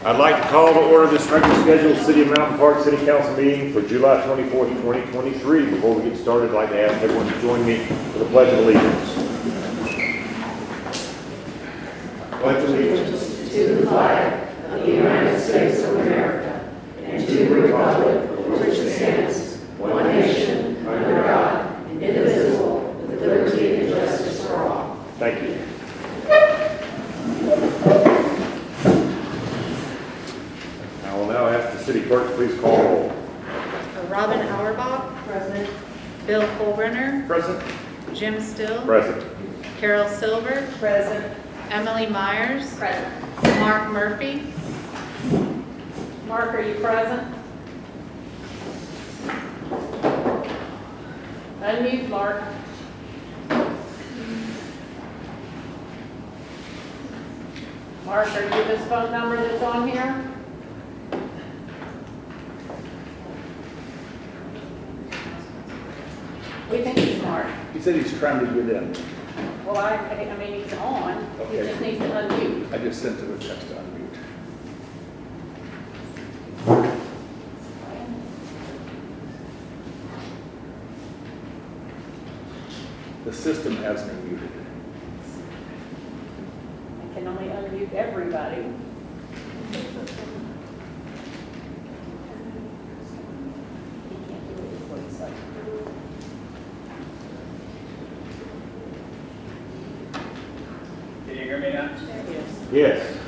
I'd like to call to order this regularly scheduled City of Mountain Park City Council meeting for July 24th, 2023. Before we get started, I'd like to ask everyone to join me for the Pledge of Allegiance. Pledge of Allegiance to the flag of the United States of America and to the republic for which it stands, one nation, under God, indivisible, with liberty and justice for all. Thank you. I will now ask the city clerk to please call the roll. Robin Auerbach. Present. Bill Fulbrenner. Present. Jim Still. Present. Carol Silver. Present. Emily Myers. Present. Mark Murphy. Mark, are you present? Unmute, Mark. Mark, are you this phone number that's on here? We think he's Mark. He said he's trying to get in. Well, I mean, he's on. He Okay. just needs to unmute. I just sent him a text to unmute. The system has me muted. I can only unmute everybody. He can't do it, is what he's saying. Can you hear me now? Yes. Yes.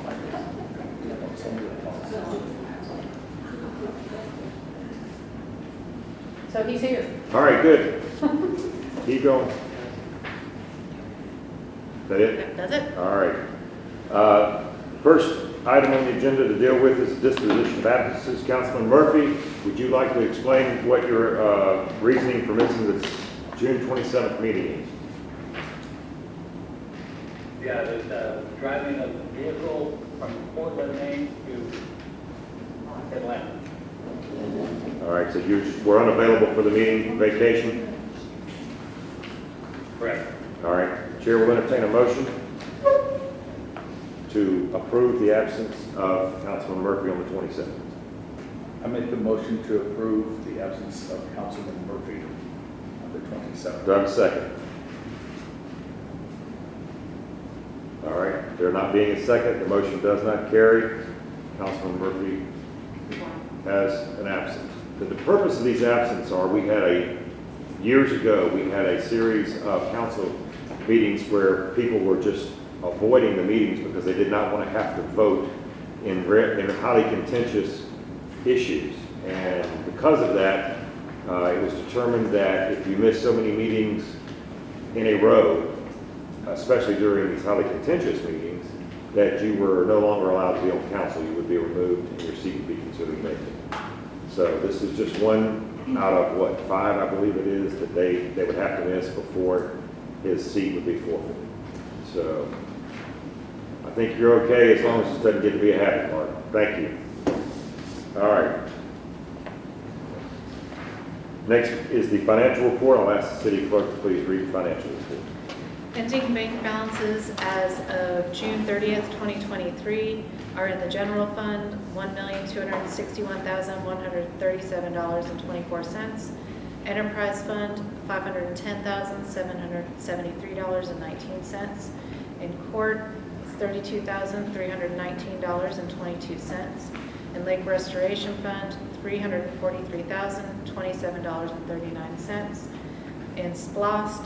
So he's here. All right, good. Keep going. Is that it? That's it. All right. First item on the agenda to deal with is disposition of absences. Councilman Murphy, would you like to explain what your reasoning for missing this June 27th meeting is? Yeah, the driving of the vehicle from Portland, Maine to Atlanta. All right, so you were unavailable for the meeting, vacation? Correct. All right. Chair will entertain a motion to approve the absence of Councilman Murphy on the 27th. I make the motion to approve the absence of Councilman Murphy on the 27th. Doug, second. All right, there not being a second, the motion does not carry. Councilman Murphy has an absence. The purpose of these absences are, years ago, we had a series of council meetings where people were just avoiding the meetings because they did not want to have to vote in highly contentious issues. And because of that, it was determined that if you miss so many meetings in a row, especially during these highly contentious meetings, that you were no longer allowed to be on council. You would be removed and your seat would be considered vacant. So this is just one out of, 5, I believe it is, that they would have to miss before his seat would be forfeited. So I think you're okay as long as this doesn't get to be a habit, Mark. Thank you. All right. Next is the financial report. I'll ask the city clerk to please read the financial report. Ending bank balances as of June 30th, 2023 are in the general fund, $1,261,137.24. Enterprise fund, $510,773.19. In court, it's $32,319.22. In Lake Restoration Fund, $343,027.39. In SPLOST,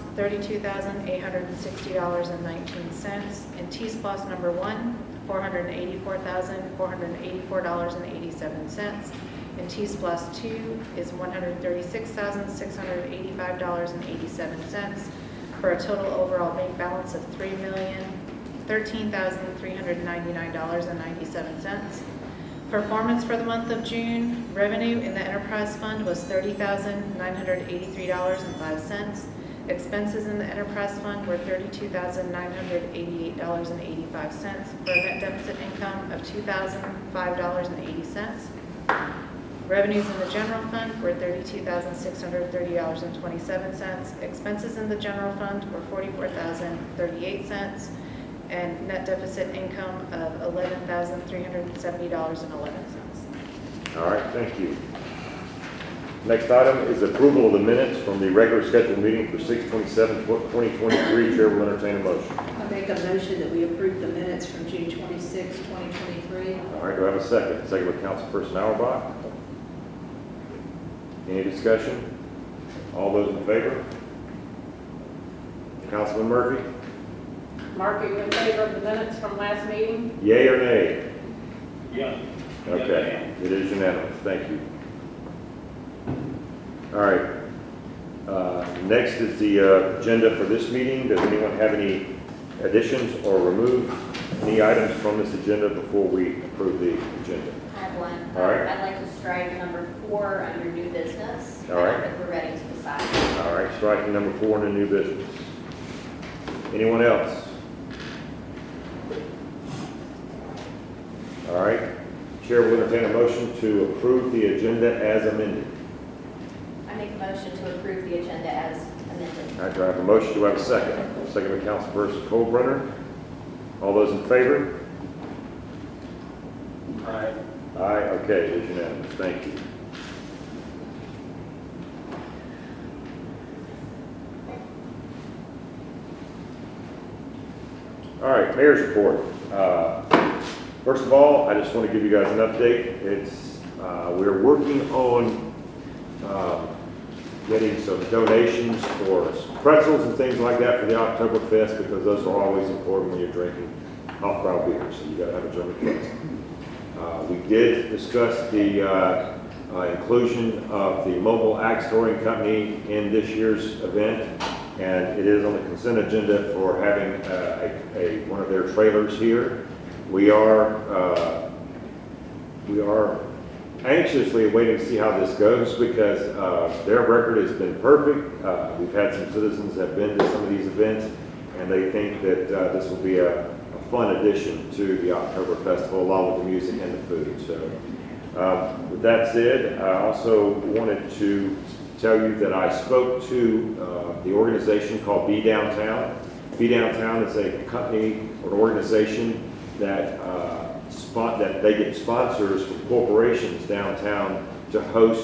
$32,860.19. In T-SPLOST number 1, $484,484.87. In T-SPLOST 2 is $136,685.87, for a total overall bank balance of $3,013,399.97. Performance for the month of June, revenue in the enterprise fund was $30,983.05. Expenses in the enterprise fund were $32,988.85, for a net deficit income of $2,005.80. Revenues in the general fund were $32,630.27. Expenses in the general fund were $44,038. and net deficit income of $11,370.11. All right, thank you. Next item is approval of the minutes from the regular scheduled meeting for 6/27/2023. Chair will entertain a motion. I make a motion that we approve the minutes from June 26, 2023. All right, do I have a second? Second by Councilperson Auerbach. Any discussion? All those in favor? Councilman Murphy? Mark, are you in favor of the minutes from last meeting? Yea or nay? Yeah. Okay, it is unanimous. Thank you. All right. Next is the agenda for this meeting. Does anyone have any additions or remove any items from this agenda before we approve the agenda? I have one. All right. I'd like to strike number 4 under new business. All right. I don't think we're ready to decide. All right, striking number 4 in the new business. Anyone else? All right. Chair will entertain a motion to approve the agenda as amended. I make a motion to approve the agenda as amended. All right, do I have a motion? Do I have a second? Second by Councilperson Colbrunner. All those in favor? Aye. Aye, okay, it is unanimous. Thank you. All right, mayor's report. First of all, I just want to give you guys an update. We're working on getting some donations for pretzels and things like that for the Oktoberfest, because those are always important when you're drinking off-brow beer, so you got to have a German pretzel. We did discuss the inclusion of the mobile axe throwing company in this year's event, and it is on the consent agenda for having one of their trailers here. We are anxiously waiting to see how this goes, because their record has been perfect. We've had some citizens that have been to some of these events, and they think that this will be a fun addition to the October Festival, along with the music and the food. So with that said, I also wanted to tell you that I spoke to the organization called Be Downtown. Be Downtown is a company or an organization that that they get sponsors from corporations downtown to host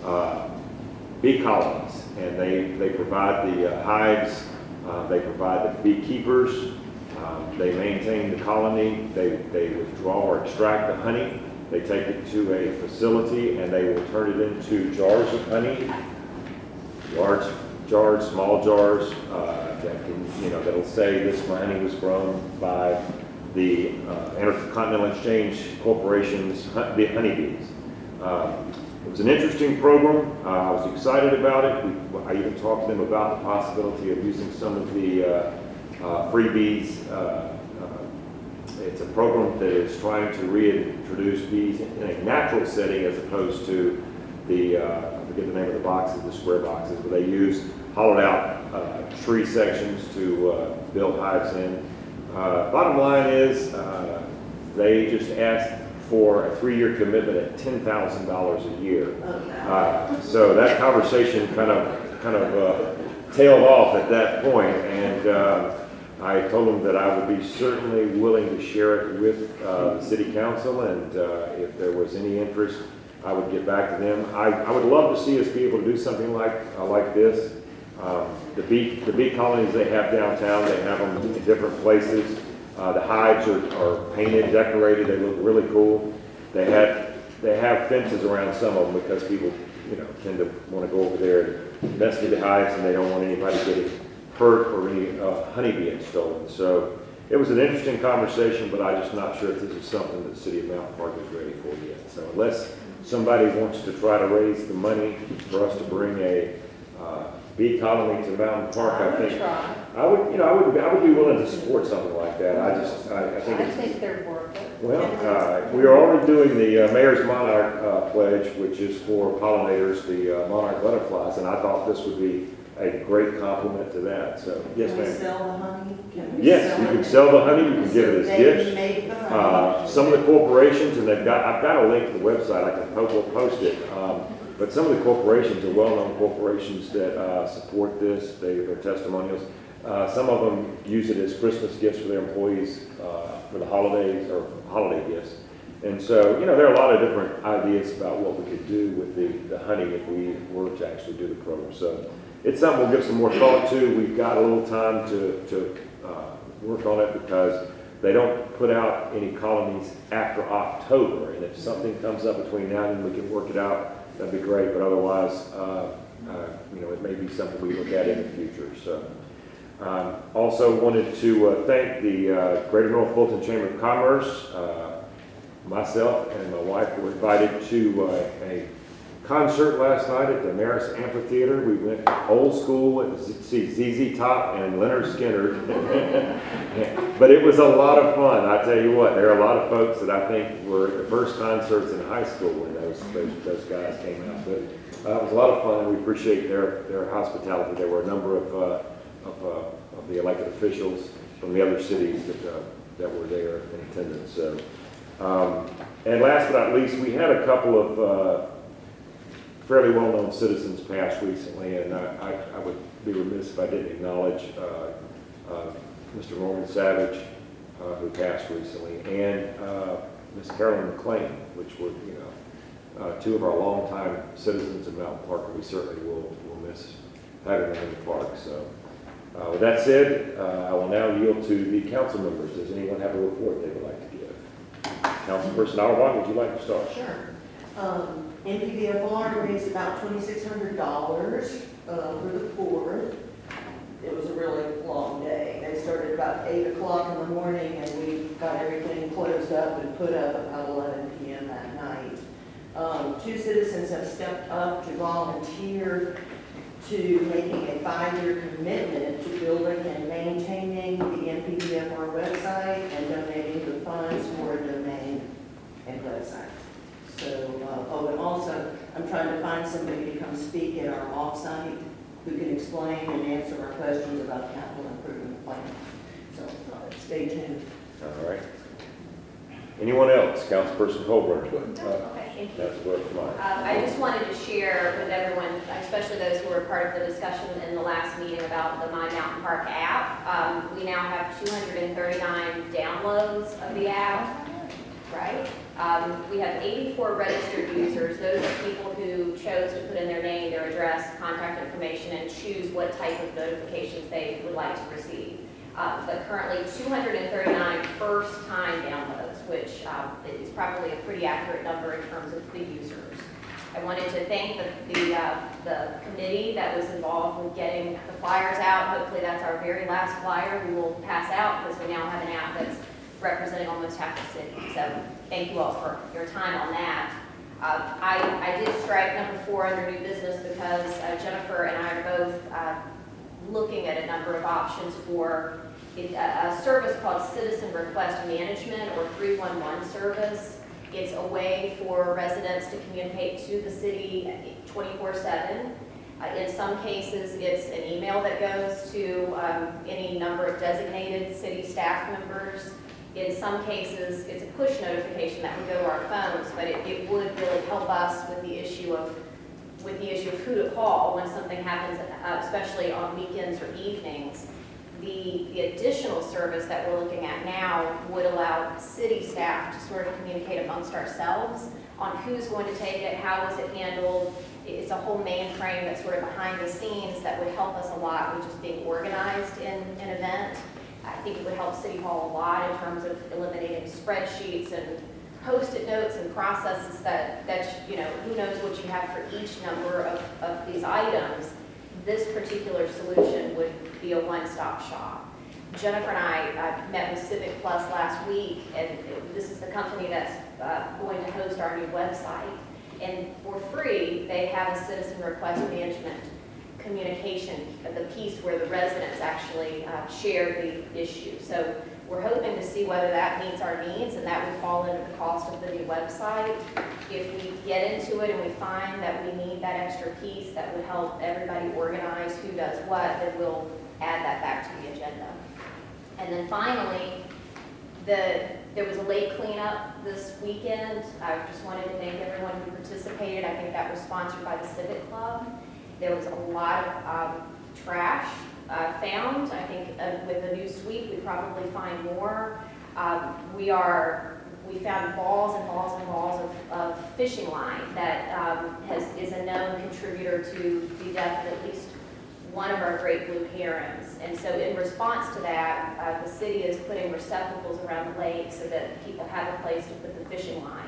bee colonies, and they provide the hives, they provide the beekeepers, they maintain the colony, they withdraw or extract the honey, they take it to a facility, and they will turn it into jars of honey, large jars, small jars, that can, that'll say this honey was grown by the Intercontinental Exchange Corporation's honeybees. It was an interesting program. I was excited about it. I even talked to them about the possibility of using some of the freebies. It's a program that is trying to reintroduce bees in a natural setting, as opposed to the, I forget the name of the boxes, the square boxes, but they use hollowed out tree sections to build hives in. Bottom line is, they just asked for a 3-year commitment at $10,000 a year. So that conversation kind of tailed off at that point, and I told them that I would be certainly willing to share it with the city council, and if there was any interest, I would get back to them. I would love to see us be able to do something like this. The bee colonies they have downtown, they have them in different places. The hives are painted, decorated. They look really cool. They have fences around some of them, because people, tend to want to go over there and mess with the hives, and they don't want anybody getting hurt or any honey being stolen. So it was an interesting conversation, but I'm just not sure if this is something that the city of Mountain Park is ready for yet. So unless somebody wants to try to raise the money for us to bring a bee colony to Mountain Park, I think I would be willing to support something like that. I think they're worth it. well, we are already doing the Mayor's Monarch Pledge, which is for pollinators, the monarch butterflies, and I thought this would be a great complement to that. So yes, Can we ma'am. sell the honey? Yes, you can sell the honey. You can give it as gifts. Make the honey. Some of the corporations, and I've got a link to the website. We'll post it. But some of the corporations are well-known corporations that support this. They're testimonials. Some of them use it as Christmas gifts for their employees for the holidays or holiday gifts. And so, you know, there are a lot of different ideas about what we could do with the honey if we were to actually do the program. So it's something we'll give some more thought to. We've got a little time to work on it because they don't put out any colonies after October. And if something comes up between now and then we can work it out, that'd be great. But otherwise, you know, it may be something we look at in the future. So also wanted to thank the Greater North Fulton Chamber of Commerce. Myself and my wife were invited to a concert last night at the Maris Amphitheater. We went old school, went to see ZZ Top and Leonard Skinner. But it was a lot of fun. I tell you what, there are a lot of folks that I think were the first concerts in high school when those guys came out. But it was a lot of fun, and we appreciate their hospitality. There were a number of the elected officials from the other cities that were there in attendance. So. And last but not least, we had a couple of fairly well-known citizens pass recently, and I would be remiss if I didn't acknowledge Mr. Norman Savage, who passed recently, and Ms. Carolyn McLean, which were, you know, two of our longtime citizens of Mountain Park, and we certainly will miss having them in the park. So, with that said, I will now yield to the council members. Does anyone have a report they would like to give? Councilperson Auerbach, would you like to start? Sure. NPVFR raised about $2,600 for the 4th. It was a really long day. They started about 8 o'clock in the morning, and we got everything closed up and put up about 11 p.m. that night. 2 citizens have stepped up to volunteer to making a 5-year commitment to building and maintaining the NPVFR website and donating the funds for a domain and website. So, oh, and also, I'm trying to find somebody to come speak at our offsite who can explain and answer our questions about the capital improvement plan. So, stay tuned. All right. Anyone else? Councilperson Colburn. Okay, thank you. That's what mine. I just wanted to share with everyone, especially those who were part of the discussion in the last meeting about the My Mountain Park app. We now have 239 downloads of the app, right? We have 84 registered users. Those are people who chose to put in their name, their address, contact information, and choose what type of notifications they would like to receive. But currently 239 first-time downloads, which is probably a pretty accurate number in terms of the users. I wanted to thank the committee that was involved with getting the flyers out. Hopefully that's our very last flyer we will pass out because we now have an app that's representing almost half the city. So thank you all for your time on that. I did strike number 4 under new business because Jennifer and I are both looking at a number of options for a service called Citizen Request Management, or 311 service. It's a way for residents to communicate to the city 24/7. In some cases, it's an email that goes to any number of designated city staff members. In some cases, it's a push notification that would go to our phones, but it would really help us with the issue of who to call when something happens, especially on weekends or evenings. The additional service that we're looking at now would allow city staff to sort of communicate amongst ourselves on who's going to take it, how is it handled. It's a whole mainframe that's sort of behind the scenes that would help us a lot with just being organized in an event. I think it would help City Hall a lot in terms of eliminating spreadsheets and Post-it notes and processes that you know, who knows what you have for each number of these items. This particular solution would be a one-stop shop. Jennifer and I met with Civic Plus last week, and this is the company that's going to host our new website. And for free, they have a citizen request management communication, the piece where the residents actually share the issue. So we're hoping to see whether that meets our needs, and that would fall into the cost of the new website. If we get into it and we find that we need that extra piece that would help everybody organize who does what, then we'll add that back to the agenda. And then finally, there was a lake cleanup this weekend. I just wanted to thank everyone who participated. I think that was sponsored by the Civic Club. There was a lot of trash found. I think with a new sweep, we probably find more. We found balls and balls and balls of fishing line that is a known contributor to the death of at least one of our great blue herons. And so in response to that, the city is putting receptacles around the lake so that people have a place to put the fishing line.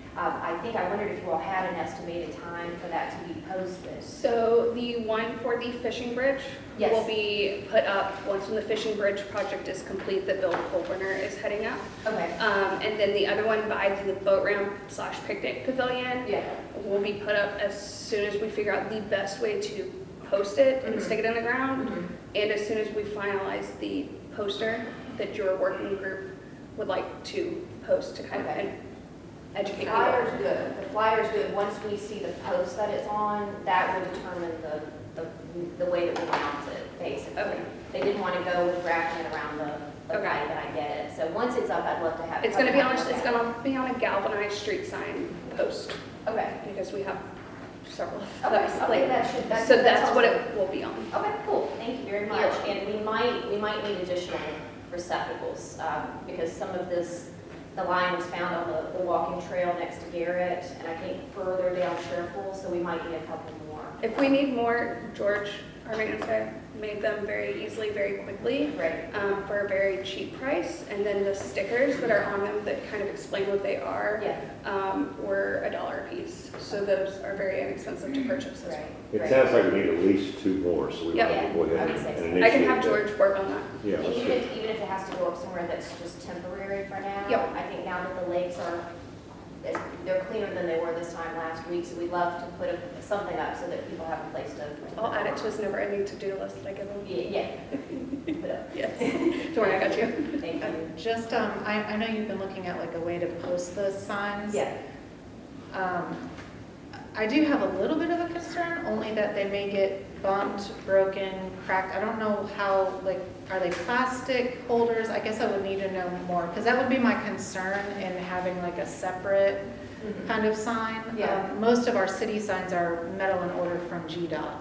I wondered if you all had an estimated time for that to be posted. So the one for the fishing bridge Yes. will be put up once when the fishing bridge project is complete that Bill Colburner is heading up. Okay. And then the other one by the boat ramp / picnic pavilion Yeah. will be put up as soon as we figure out the best way to post it and Mhm. stick it in the ground. Mhm. And as soon as we finalize the poster that your working group would like to post to kind Okay. of educate people. Flyer's good. The flyer's good. Once we see the post that it's on, that will determine the way that we mount it, basically. Okay. They didn't want to go with wrapping it around the Okay. pipe, and I get it. So once it's up, I'd love to have. It's gonna be on, have it it's look at gonna be on a galvanized street sign post, it. Okay. because we have several of Okay, those. okay, that should, that's. So that's also- what it will be on. Okay, cool, thank you very much. And we might need additional receptacles, because some of the line was found on the walking trail next to Garrett, and I think further down Sherful, so we might need a couple more. If we need more, George, our maintenance guy, made them very easily, very quickly, Right. for a very cheap price. And then the stickers that are on them that kind of explain what they are, Yeah, were $1 a piece. So those are very inexpensive to purchase as well. right. It right. sounds like we need at least 2 more, so we Yep. want to go Yeah, I ahead would say and so. initiate. I can have that. George work on that. Yeah, let's Even do. if it has to go up somewhere that's just temporary for now. Yep. I think now that the lakes they're cleaner than they were this time last week, so we'd love to put something up so that people have a place to. I'll add it to his never-ending to-do list that I give him. Yeah. Put up. Yes. Don't worry, I got you. Thank you. Just, I know you've been looking at like a way to post those signs. Yeah. I do have a little bit of a concern, only that they may get bumped, broken, cracked. I don't know how, like, are they plastic holders? I guess I would need to know more, because that would be my concern in having like a separate Mhm. kind of sign. Yeah. Most of our city signs are metal and ordered from GDOT.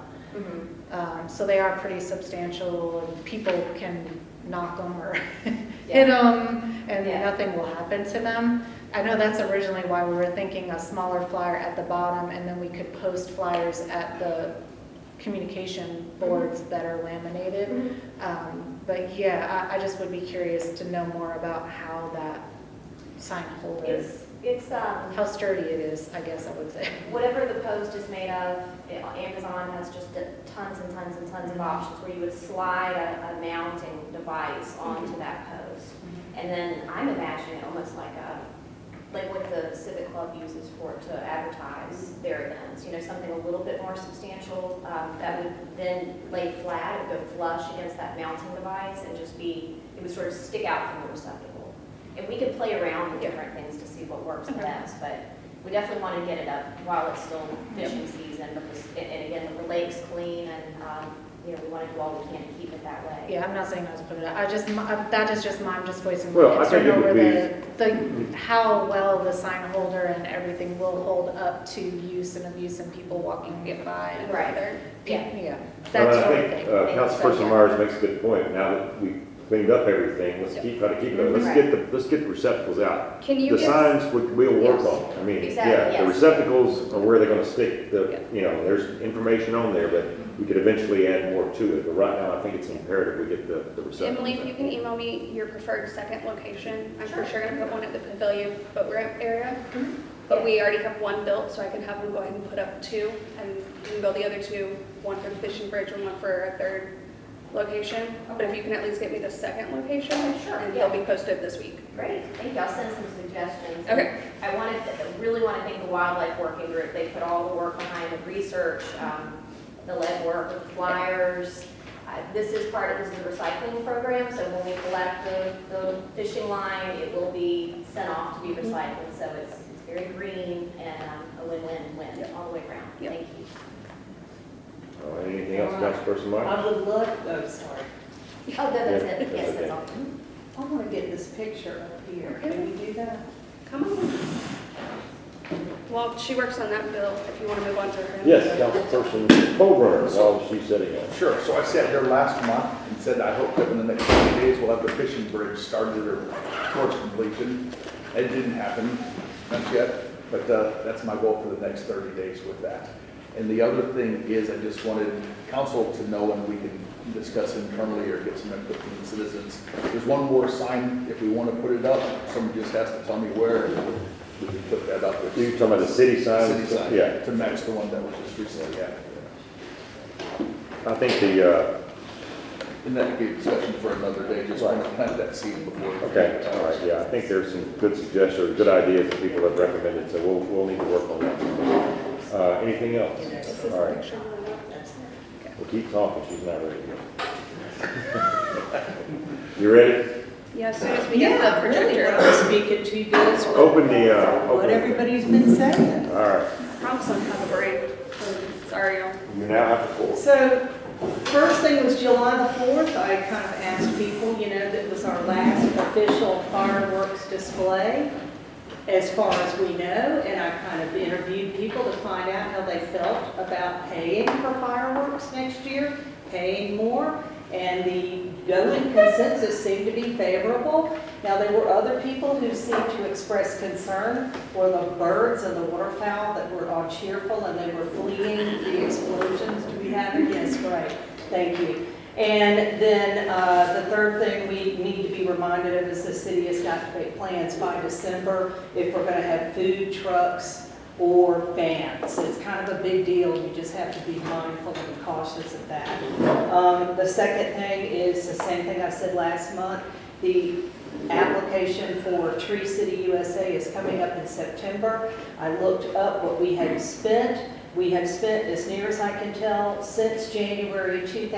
Mhm. So they are pretty substantial, and people can knock them or Yeah. hit them, and Yeah. nothing will happen to them. I know that's originally why we were thinking a smaller flyer at the bottom, and then we could post flyers at the communication boards that are laminated. Mhm. But yeah, I just would be curious to know more about how that sign holder, It's how sturdy it is, I guess I would say. whatever the post is made of. Amazon has just tons and tons and tons of options where you would slide a mounting device onto that post. And then I'm imagining almost like what the Civic Club uses to advertise their events, something a little bit more substantial, that would then lay flat, it would go flush against that mounting device and it would sort of stick out from the receptacle. And we could play around with different things to see what works best, but we definitely want to get it up while it's still fishing season, because, and again, the lake's clean, and, we want to do all we can to keep it that way. Yeah, I'm not saying not to put it up. That is just I'm just voicing Well, my I think concern it would over how well the sign holder and everything will hold up to use and abuse and people walking by and Right. other. Yeah. Yeah, Well, that's I what I think think. Councilperson So, yeah. Myers makes a good point. Now that we cleaned up everything, let's try to keep it. Let's get the receptacles out. Can you The give, signs, we'll work Yes. on. I mean, Exactly, yeah, the yes. receptacles are where they're gonna stick. There's information on there, but we could eventually add more to it. But right now, I think it's imperative we get the receptacles. Emily, if you out. can email me your preferred second location, I'm Sure. for sure gonna put one at the pavilion boat ramp area. Mhm. But Yeah. we already have one built, so I can have them go ahead and put up 2, and you can build the other 2, one for the fishing bridge and one for a third location. But if Okay. you can at least get me the second location, Sure, and yeah. they'll be posted this week. Great, thank you, I'll send some suggestions. Okay. I really want to thank the Wildlife Working Group, they put all the work behind the research, the lead work with the flyers. This is a recycling program, so when we collect the fishing line, it will be sent off to be recycled, so it's very green and a win-win-win all the way around. Yep. Thank you. All right, anything else, Councilperson Myers? I would love, oh, sorry. Oh, that's Yeah, it, yes, that's that's okay. all. I want to get this picture up here. Can we do that? Come on. Well, she works on that bill, if you want to move on to her. Yes, Councilperson Colburn, while she's sitting in. Sure, so I sat here last month and said I hope that in the next 20 days we'll have the fishing bridge started or towards completion. It didn't happen, not yet, but that's my goal for the next 30 days with that. And the other thing is I just wanted council to know, and we can discuss internally or get some input from the citizens. There's one more sign, if we want to put it up, someone just has to tell me where, we can put that up. You're talking about the city sign? City sign, Yeah. to match the one that was just recently added. I think the, And that could be a discussion for another day, just want to plant that seed before. okay, all right, yeah, I think there's some good suggestions, good ideas that people have recommended, so we'll need to work on that. Anything else? All right. We'll keep talking, she's not ready yet. You ready? Yeah, as soon as we get the really projector. what I'm speaking to this, Open the, what open. everybody's been saying. All right, Promise I'll have a break. Sorry, y'all. you now have the floor. So, first thing was July the 4th, I kind of asked people, that was our last official fireworks display, as far as we know, and I kind of interviewed people to find out how they felt about paying for fireworks next year, paying more, and the going consensus seemed to be favorable. Now, there were other people who seemed to express concern for the birds and the waterfowl that were all cheerful and they were fleeing the explosions. Do we have it? Yes, great. Thank you. And then the third thing we need to be reminded of is the city has got to make plans by December if we're going to have food trucks or bands. It's kind of a big deal. You just have to be mindful and cautious of that. The second thing is the same thing I said last month. The application for Tree City USA is coming up in September. I looked up what we had spent. We have spent, as near as I can tell, since January,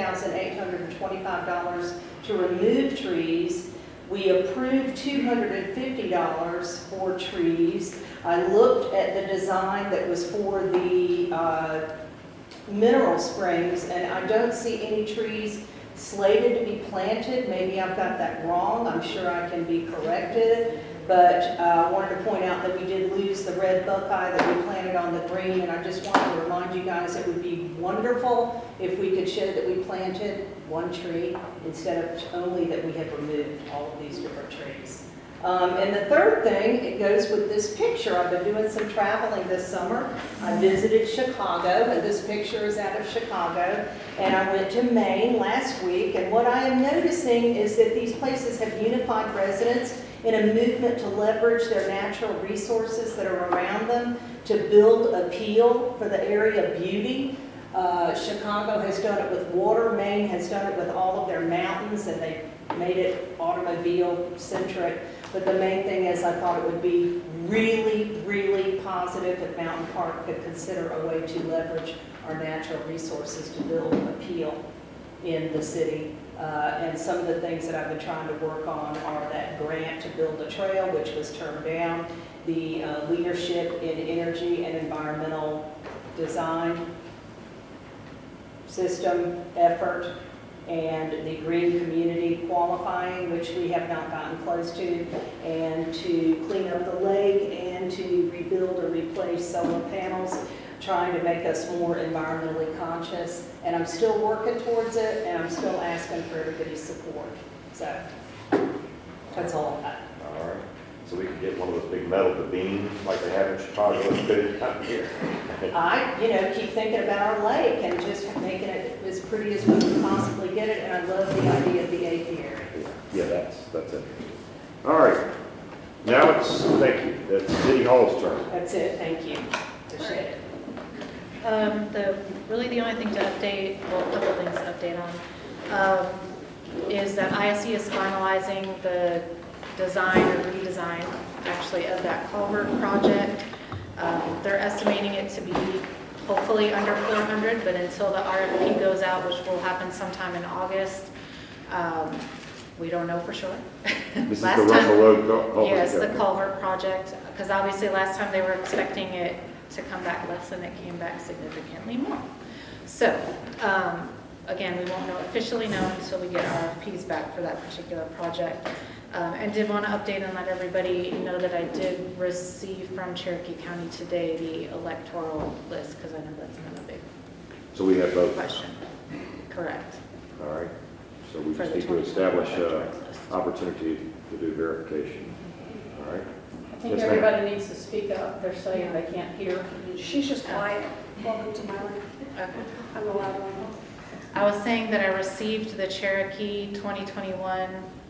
$2,825 to remove trees. We approved $250 for trees. I looked at the design that was for the mineral springs, and I don't see any trees slated to be planted. Maybe I've got that wrong. I'm sure I can be corrected. But I wanted to point out that we did lose the red buckeye that we planted on the green, and I just wanted to remind you guys it would be wonderful if we could show that we planted one tree instead of only that we had removed all of these different trees. And the third thing, it goes with this picture. I've been doing some traveling this summer. I visited Chicago, and this picture is out of Chicago. And I went to Maine last week, and what I am noticing is that these places have unified residents in a movement to leverage their natural resources that are around them to build appeal for the area beauty. Chicago has done it with water. Maine has done it with all of their mountains, and they made it automobile-centric. But the main thing is I thought it would be really, really positive if Mountain Park could consider a way to leverage our natural resources to build appeal in the city. And some of the things that I've been trying to work on are that grant to build a trail, which was turned down, the leadership in energy and environmental design system effort, and the green community qualifying, which we have not gotten close to, and to clean up the lake and to rebuild or replace solar panels, trying to make us more environmentally conscious. And I'm still working towards it, and I'm still asking for everybody's support. So that's all I got. All right, so we can get one of those big metal beams like they have in Chicago and fit it out here. I, keep thinking about our lake and just making it as pretty as we can possibly get it, and I love the idea of the apiary. Yeah, that's it. All right, now thank you, that's City Hall's turn. That's it, thank you. Appreciate it. Really the only thing to update, well, a couple things to update on, is that ISC is finalizing the design or redesign, actually, of that culvert project. They're estimating it to be hopefully under 400, but until the RFP goes out, which will happen sometime in August, we don't know for sure. This is the Last Russell time- Road culvert. Yes, the culvert project, because obviously last time they were expecting it to come back less than it came back significantly more. So, again, we won't officially know until we get RFPs back for that particular project. And did want to update and let everybody know that I did receive from Cherokee County today the electoral list, because I know that's another big So we have both. question. Correct. All right. So we For just the need to 2020 establish electoral list. opportunity to do verification. All right. I think Yes, ma'am. everybody needs to speak up. They're saying they can't hear. She's just quiet. Welcome to my life. Okay. I'm a loud one. I was saying that I received the Cherokee 2021,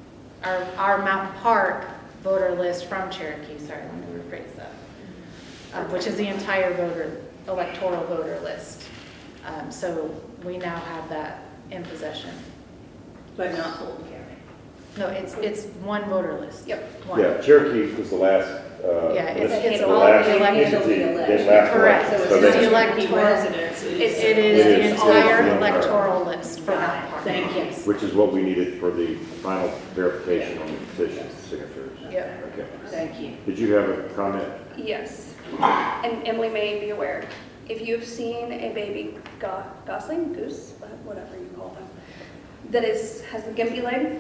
our Mountain Park voter list from Cherokee, sorry, let me rephrase that, which is the entire electoral voter list. So we now have that in possession. But not Fulton County. No, it's one voter list. Yep. One. Yeah, Cherokee was the last. Yeah, it's the all last the elected. entity that last Correct. election. So So it's they- the electoral. residents. It It is the is. entire It is. electoral list for Mountain Park. Thank you. Yes. Which is what we needed for the final verification on the petition signatures. Yep. Okay. Thank you. Did you have a comment? Yes, and Emily may be aware, if you've seen a baby gosling, goose, whatever you call them, that has the gimpy leg,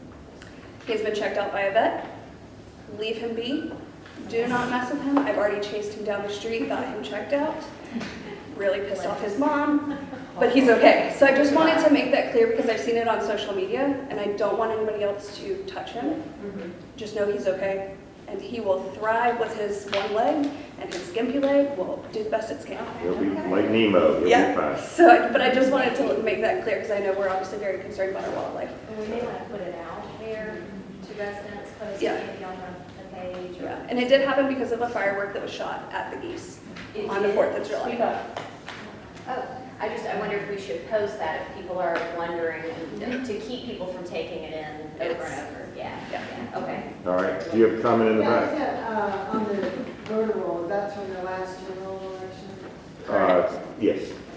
he has been checked out by a vet, leave him be, do not mess with him. I've already chased him down the street, got him checked out, really pissed off his mom, but he's okay. So I just wanted to make that clear because I've seen it on social media and I don't want anybody else to touch him. Just know he's okay. And he will thrive with his one leg, and his gimpy leg will do the best it can. He'll be like Nemo. He'll be Yeah, fine. so, but I just wanted to make that clear, because I know we're obviously very concerned about our wildlife. And we may want to put it out there to residents, post Yeah. maybe on the page. or- Yeah, and it did happen because of a firework that was shot at the geese on the 4th of Speak July. up. Oh, I wonder if we should post that if people are wondering, to keep people from taking it in over and over. Yeah, yeah, okay. All right. Do you have a comment in the Yeah, I back? said, on the voter roll, that's from the last general election. Yes.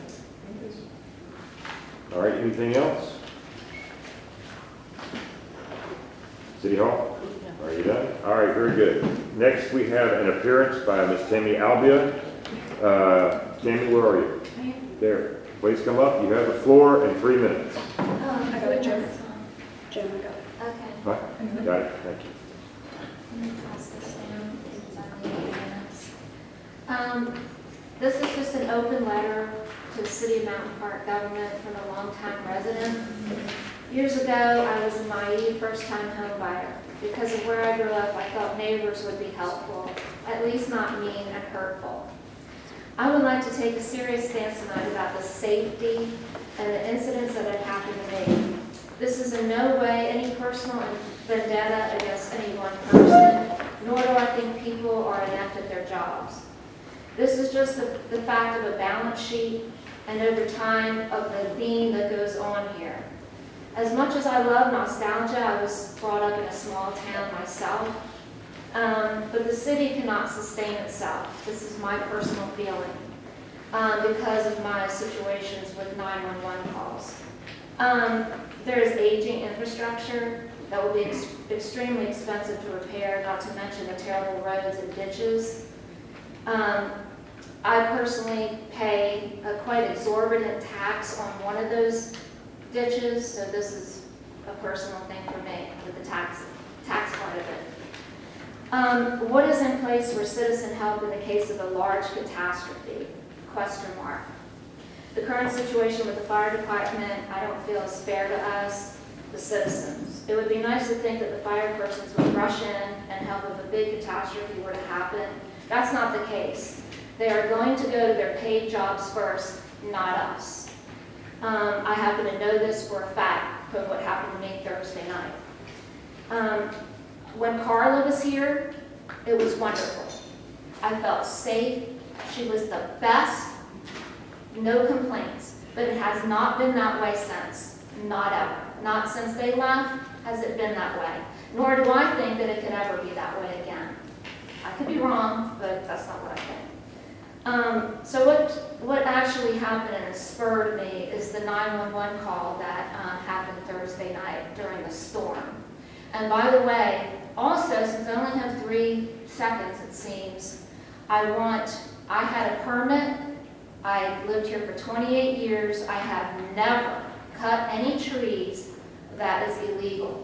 All right, anything else? City Hall? Are you done? All right, very good. Next, we have an appearance by Ms. Tammy Albia. Tammy, where are you? There. Please come up. You have the floor in 3 minutes. I got it, Jim. Jim, I got it. Okay. Huh? Got it. Thank you. Let me pass this down. It's only 8 minutes. This is just an open letter to the City of Mountain Park government from a longtime resident. Years ago, I was a naive first-time home buyer. Because of where I grew up, I thought neighbors would be helpful, at least not mean and hurtful. I would like to take a serious stance tonight about the safety and the incidents that have happened to me. This is in no way any personal vendetta against any one person, nor do I think people are inept at their jobs. This is just the fact of a balance sheet and over time of the theme that goes on here. As much as I love nostalgia, I was brought up in a small town myself, but the city cannot sustain itself. This is my personal feeling because of my situations with 911 calls. There is aging infrastructure that will be extremely expensive to repair, not to mention the terrible roads and ditches. I personally pay a quite exorbitant tax on one of those ditches, so this is a personal thing for me with the tax part of it. What is in place for citizen help in the case of a large catastrophe? Question mark. The current situation with the fire department, I don't feel is fair to us, the citizens. It would be nice to think that the fire persons would rush in and help if a big catastrophe were to happen. That's not the case. They are going to go to their paid jobs first, not us. I happen to know this for a fact from what happened to me Thursday night. When Carla was here, it was wonderful. I felt safe. She was the best. No complaints. But it has not been that way since. Not ever. Not since they left has it been that way. Nor do I think that it could ever be that way again. I could be wrong, but that's not what I think. So what actually happened and spurred me is the 911 call that happened Thursday night during the storm. And by the way, also, since I only have 3 seconds, it seems, I had a permit. I lived here for 28 years. I have never cut any trees that is illegal.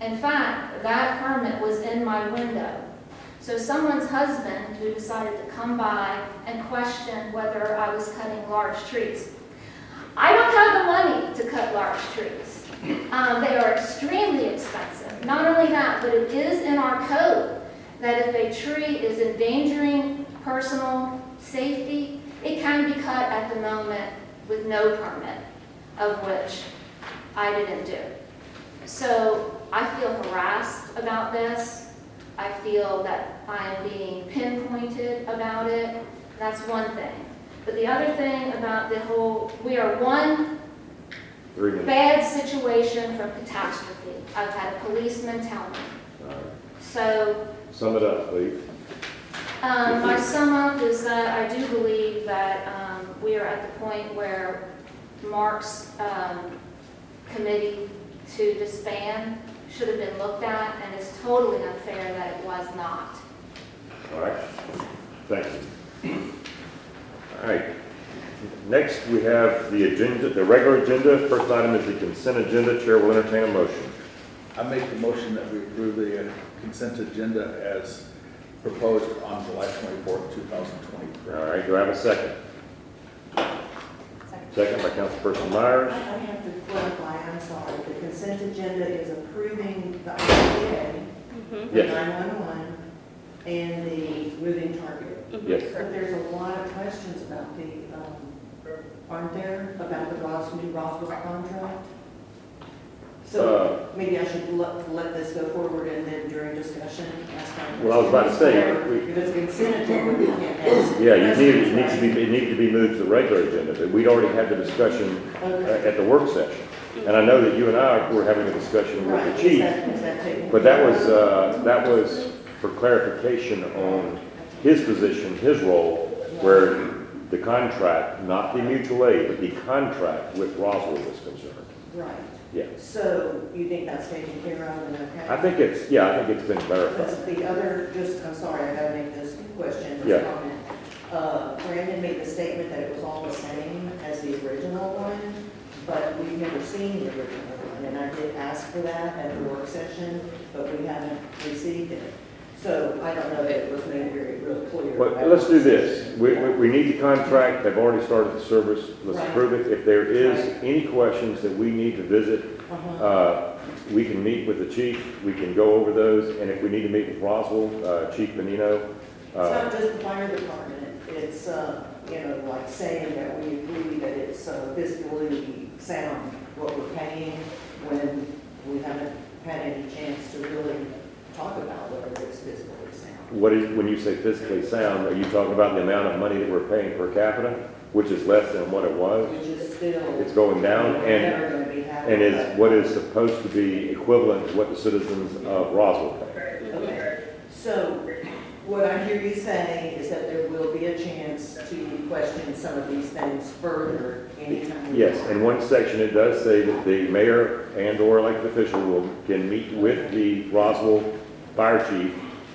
In fact, that permit was in my window. So someone's husband who decided to come by and question whether I was cutting large trees. I don't have the money to cut large trees. They are extremely expensive. Not only that, but it is in our code that if a tree is endangering personal safety, it can be cut at the moment with no permit, of which I didn't do. So I feel harassed about this. I feel that I am being pinpointed about it. That's one thing. But the other thing about the whole, we are one 3 minutes. bad situation from catastrophe. I've had a policeman tell me. All right. So Sum it up, please. my sum up is that I do believe that we are at the point where Mark's committee to disband should have been looked at, and it's totally unfair that it was not. All right. Thank you. All right. Next, we have the agenda, the regular agenda. First item is the consent agenda. Chair will entertain a motion. I make the motion that we approve the consent agenda as proposed on July 24th, 2023. All right. Do I have a second? Second by Councilperson Myers. I have to clarify, I'm sorry, the consent agenda is approving the IDA, the Yes. 911, and the moving target. Yes. But there's a lot of questions about the, aren't there, about the new Roswell contract? So maybe I should let this go forward and then during discussion, ask my questions. Well, I was about to say, If it's consent agenda, we can't ask. Yeah, it questions, needs to be moved to the regular agenda, but we'd already had the discussion at the work session. And I know that you and I were having a discussion with Right, the chief, is that taken but that care was for clarification on his position, his role, where the contract, not the mutual aid, but the contract with Roswell was concerned. Right. Yeah. So you think that's taken care of and okay? I think it's been clarified. Because the other, I'm sorry, I gotta make this question, Yeah. this comment. Brandon made the statement that it was all the same as the original one, but we've never seen the original one, and I did ask for that at the work session, but we haven't received it. So I don't know that it was made real clear. But let's do this. We need the contract. They've already started the service. Let's Right. approve it. If there is Right. any questions that we need to visit, we can meet with the chief. We can go over those. And if we need to meet with Roswell, Chief Benino. It's not just the fire department, it's, like saying that we agree that it's fiscally sound, what we're paying, when we haven't had any chance to really talk about whether it's fiscally sound. When you say fiscally sound, are you talking about the amount of money that we're paying per capita, which is less than what it was? Which is still. It's going down, Never gonna be happening. and is what is supposed to be equivalent to what the citizens of Roswell pay. Okay, so what I hear you say is that there will be a chance to question some of these things further anytime. Yes, in one section it does say that the mayor and/or elected official can meet with the Roswell fire chief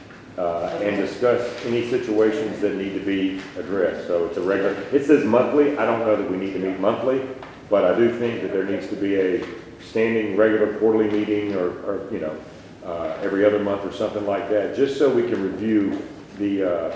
and discuss any situations that need to be addressed. So it's a regular, it says monthly. I don't know that we need to meet monthly, but I do think that there needs to be a standing, regular quarterly meeting or every other month or something like that, just so we can review the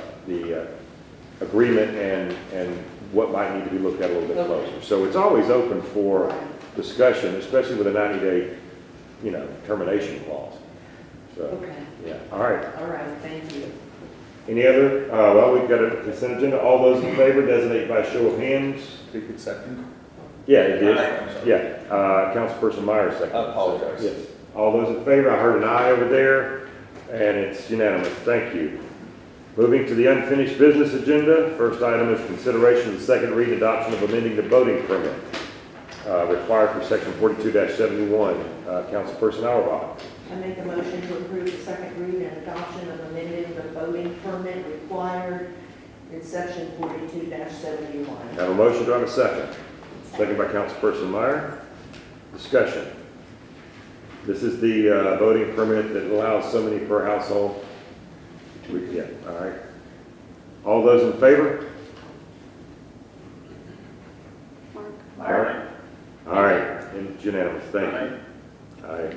agreement and what might need to be looked at a little bit closer. So it's always open for discussion, especially with a 90-day, termination clause. So, Okay, yeah, all right. all right, thank you. Any other, well, we've got a consent agenda. All those in favor designate by show of hands. Take it second. Yeah, it did. I'm sorry. Yeah, Councilperson Myers second. I apologize. Yes. All those in favor, I heard an aye over there, and it's unanimous. Thank you. Moving to the unfinished business agenda, first item is consideration of the second read adoption of amending the voting permit required for section 42-71. Councilperson Auerbach. I make a motion to approve the second read and adoption of amending the voting permit required in section 42-71. Have a motion, do I have a second? Second by Councilperson Meyer. Discussion. This is the voting permit that allows so many per household. Yeah, all right. All those in favor? Mark? All right. All right, it's unanimous, thank you. Aye.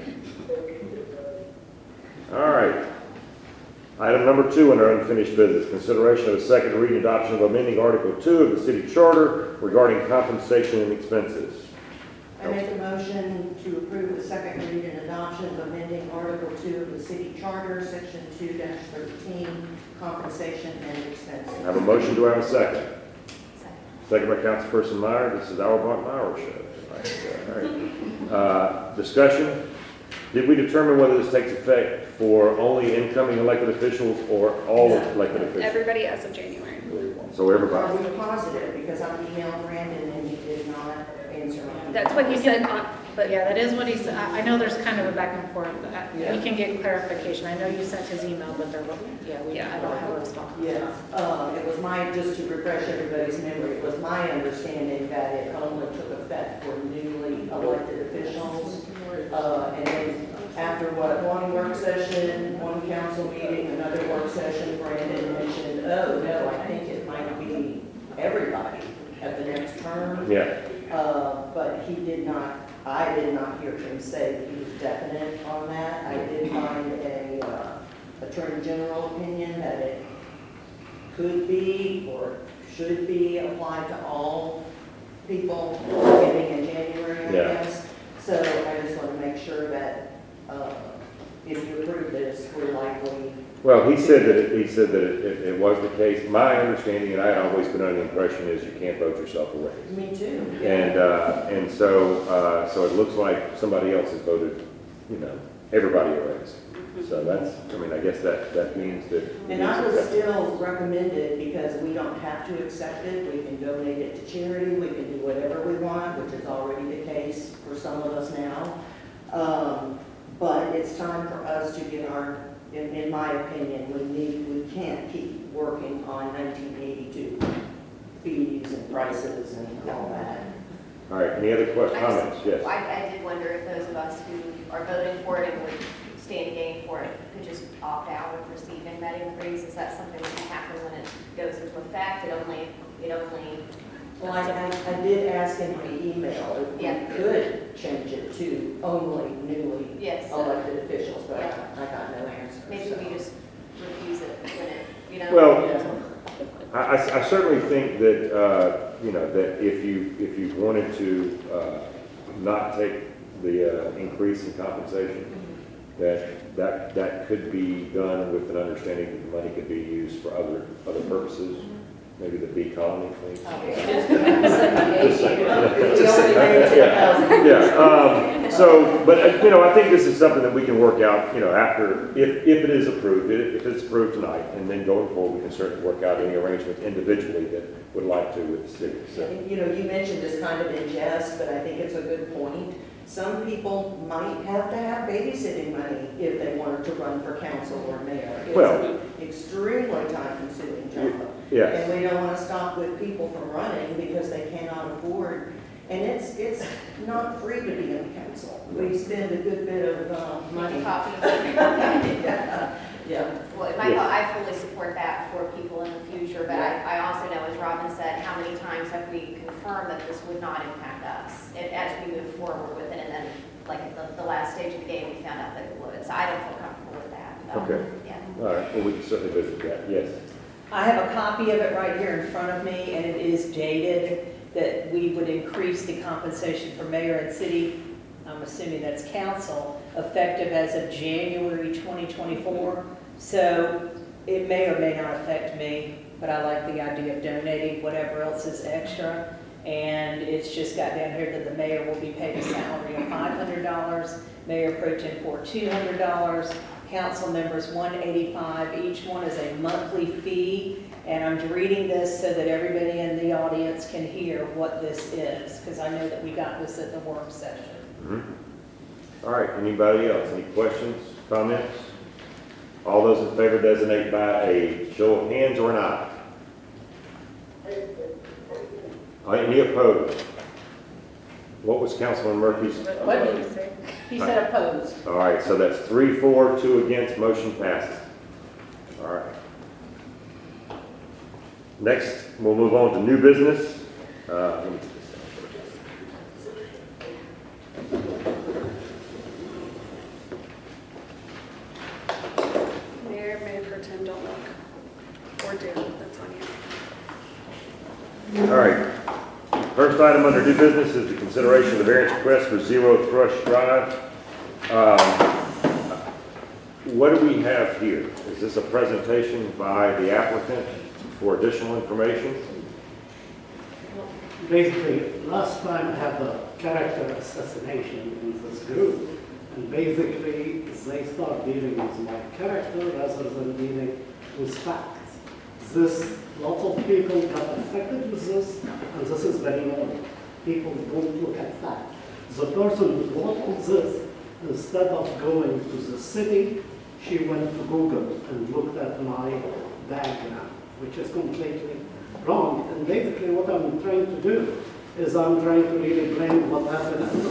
All right. Item number 2 under unfinished business, consideration of a second reading adoption of amending Article 2 of the city charter regarding compensation and expenses. I make a motion to approve the second reading and adoption of amending Article 2 of the city charter, Section 2-13, compensation and expenses. I have a motion, do I have a second? Second by Councilperson Meyer. This is Auerbach Meyer show. All right. Discussion. Did we determine whether this takes effect for only incoming elected officials or all elected officials? Everybody as of January. So everybody. Are we positive? Because I emailed Brandon and he did not answer me. That's what he said, But yeah, that is what he said. I know there's kind of a back and forth. Yeah. We can get clarification. I know you sent his email, but there, I don't have a response. Yeah, it was just to refresh everybody's memory, it was my understanding that it only took effect for newly elected officials. And then after one work session, one council meeting, another work session, Brandon mentioned, oh, no, I think it might be everybody at the next term. Yeah. But he did not, I did not hear him say that he was definite on that. I did find a Attorney General opinion that it could be or should be applied to all people beginning in January, I Yeah. guess. So I just want to make sure that if you approve this, we're likely. Well, he said that it was the case. My understanding, and I had always been under the impression, is you can't vote yourself away. Me too. And so it looks like somebody else has voted, everybody a raise. So that's, I guess that means that. And I would still recommend it because we don't have to accept it. We can donate it to charity. We can do whatever we want, which is already the case for some of us now. But it's time for us to get in my opinion, we can't keep working on 1982 fees and prices and all that. All right, any other comments? Yes. I did wonder if those of us who are voting for it and would stand to gain for it could just opt out of receiving that increase. Is that something that can happen when it goes into effect? It only. Well, I did ask in my email if we could change it to only newly elected officials, but I got no answer. Maybe we just refuse it when it, Well, I certainly think that, that if you wanted to not take the increase in compensation, that could be done with an understanding that the money could be used for other purposes. Maybe the bee colony thing. But I think this is something that we can work out, after, if it is approved, if it's approved tonight, and then going forward, we can certainly work out any arrangements individually that would like to with the city. So. You mentioned this kind of in jest, but I think it's a good point. Some people might have to have babysitting money if they wanted to run for council or mayor. It's an extremely time-consuming job. Yes. And we don't want to stop with people from running because they cannot afford. And it's not free to be on council. We spend a good bit of money. Yeah. Well, I fully support that for people in the future, but I also know, as Robin said, how many times have we confirmed that this would not impact us as we move forward with it, and then, like at the last stage of the game, we found out that it would. So I don't feel comfortable with that. Okay. Yeah. All right. Well, we can certainly visit that. Yes. I have a copy of it right here in front of me, and it is dated that we would increase the compensation for mayor and city, I'm assuming that's council, effective as of January 2024. So it may or may not affect me, but I like the idea of donating whatever else is extra. And it's just got down here that the mayor will be paid a salary of $500, mayor pro tempore $200, council members $185. Each one is a monthly fee. And I'm reading this so that everybody in the audience can hear what this is, because I know that we got this at the work session. Mm-hmm. All right, anybody else? Any questions, comments? All those in favor designate by a show of hands or an eye. Any opposed? What was Councilman Murphy's? What did he say? He said opposed. All right, so that's 3 for, 2 against, motion passes. All right. Next, we'll move on to new business. Let me get this look. Or do, that's on you. All right. First item under new business is the consideration of the variance request for Zero Thrush Drive. What do we have here? Is this a presentation by the applicant for additional information? Basically, last time I had a character assassination in this group, and basically they start dealing with my character rather than dealing with facts. Lots of people got affected with this, and this is very normal. People don't look at facts. The person who wrote all this, instead of going to the city, she went to Google and looked at my background, which is completely wrong. And basically what I'm trying to do is I'm trying to really blame what happened at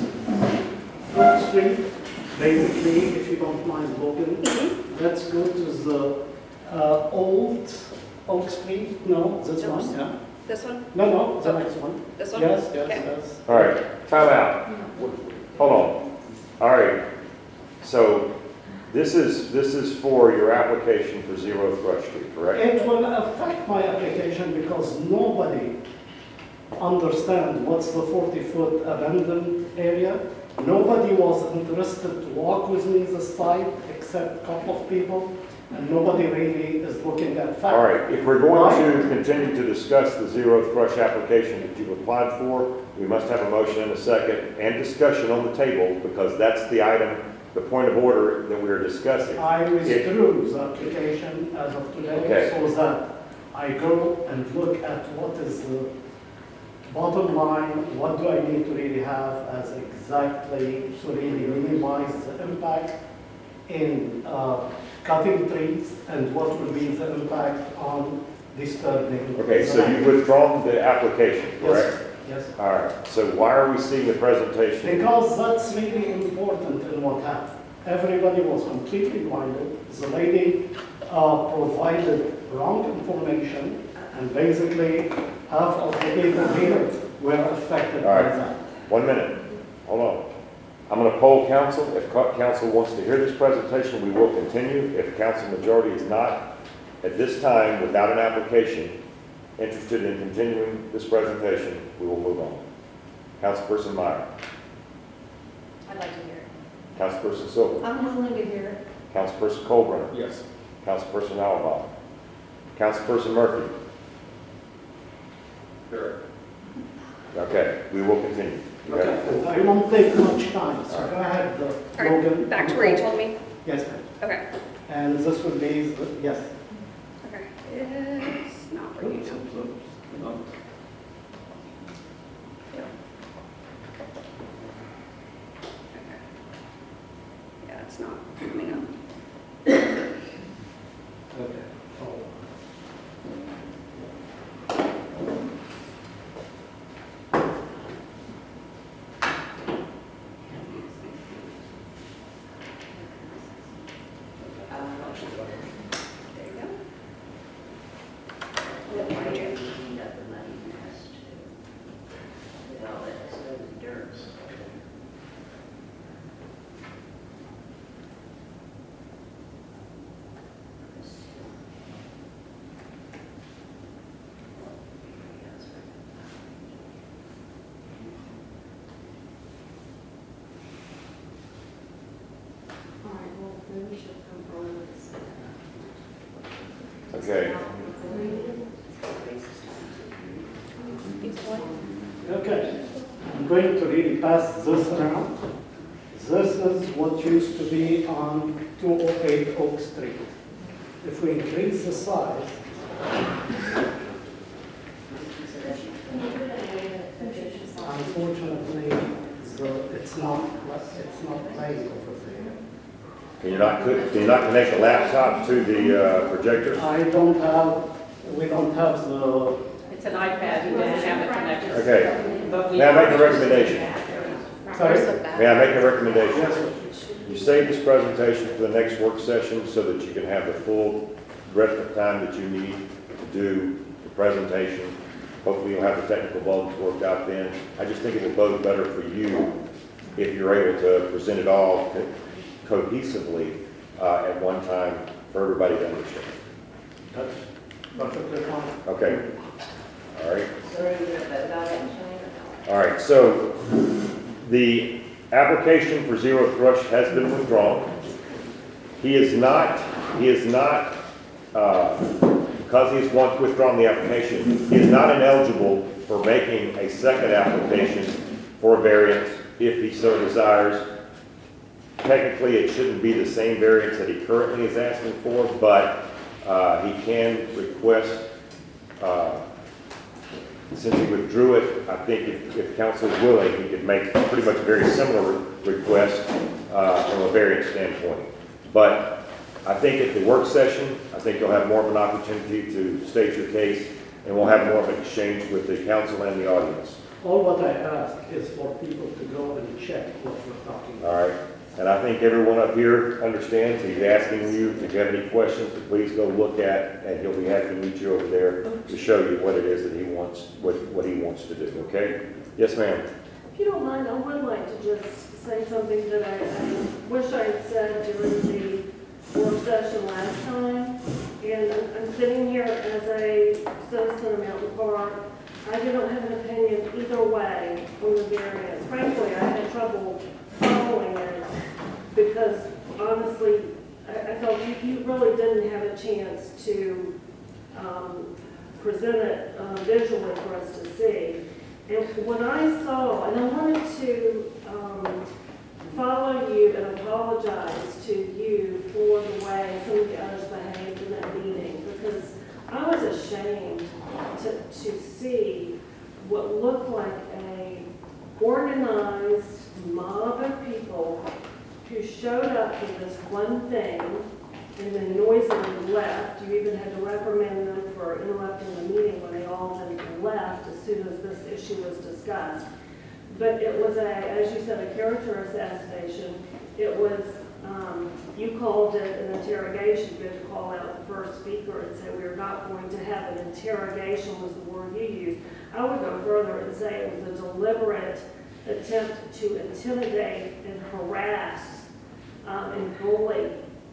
Oak Street. Basically, if you don't mind looking, let's go to the old Oak Street. No, this one, yeah. This one? No, the next one. This one? Yes, Okay. yes. All right, time out. Hold on. All right, so this is for your application for Zero Thrush Street, correct? It will affect my application because nobody understands what's the 40-foot abandoned area. Nobody was interested to walk with me this site except a couple of people, and nobody really is looking at facts. All right, if we're going to continue to discuss the Zero Thrush application that you've applied for, we must have a motion and a second and discussion on the table because that's the item, the point of order that we are discussing. I withdrew the application as of today, Okay. so that I go and look at what is the bottom line, what do I need to really have as exactly to really minimize the impact in cutting trees and what will be the impact on disturbing. Okay, so you've withdrawn the application, correct? Yes. All right, so why are we seeing the presentation? Because that's really important in what happened. Everybody was completely blinded. The lady provided wrong information, and basically half of the people here were affected All by right. that. 1 minute, hold on. I'm going to poll council. If council wants to hear this presentation, we will continue. If council majority is not, at this time, without an application, interested in continuing this presentation, we will move on. Councilperson Meyer. I'd like to hear it. Councilperson Silver. I'm willing to hear it. Councilperson Colburn. Yes. Councilperson Alabama. Councilperson Murphy. Sure. Okay, we will continue. You have the floor. I won't take much time, so go ahead, All Logan. right, back to where you told me? Yes, ma'am. Okay. And this will be, yes. Okay. It's not where you told me. Yeah. Okay. Yeah, it's not coming up. Okay. There you go. What did you do? All right, well, then we should come forward with this. Okay. Okay, I'm going to really pass this around. This is what used to be on 208 Oak Street. If we increase the size, unfortunately, it's not playing over there. Can you not connect the laptop to the projector? We don't have the, It's an iPad, you didn't have it connected. Okay. But we May I make a recommendation? Where's the back? May I make a recommendation? yes, You save this presentation for the next work session so that you can have the full rest of time that you need to do the presentation. Hopefully you'll have the technical bugs worked out then. I just think it will bode better for you if you're able to present it all cohesively at one time for everybody to understand. That's perfectly fine. Okay. All right. So are you going to vote about it and change or no? All right, so the application for Zero Thrush has been withdrawn. He is not, because he's once withdrawn the application, he is not ineligible for making a second application for a variance if he so desires. Technically, it shouldn't be the same variance that he currently is asking for, but he can request, since he withdrew it, I think if council is willing, he could make pretty much a very similar request from a variance standpoint. But I think at the work session, I think you'll have more of an opportunity to state your case, and we'll have more of an exchange with the council and the audience. All what I ask is for people to go and check what we're talking about. All right? And I think everyone up here understands. He's asking you, if you have any questions, to please go look at, and he'll be happy to meet you over there to show you what it is that he wants, what he wants to do, okay? Yes, ma'am? If you don't mind, I would like to just say something that I wish I had said during the work session last time. And I'm sitting here as a citizen of Mountain Park. I do not have an opinion either way on the variance. Frankly, I had trouble following it because honestly, I felt you really didn't have a chance to present it visually for us to see. And when I saw, and I wanted to follow you and apologize to you for the way some of the others behaved in that meeting, because I was ashamed to see what looked like a organized mob of people who showed up for this one thing and then noisily left. You even had to reprimand them for interrupting the meeting when they all then left as soon as this issue was discussed. But it was as you said, a character assassination. It was, you called it an interrogation. You had to call out the first speaker and say, we're not going to have an interrogation was the word you used. I would go further and say it was a deliberate attempt to intimidate and harass and bully.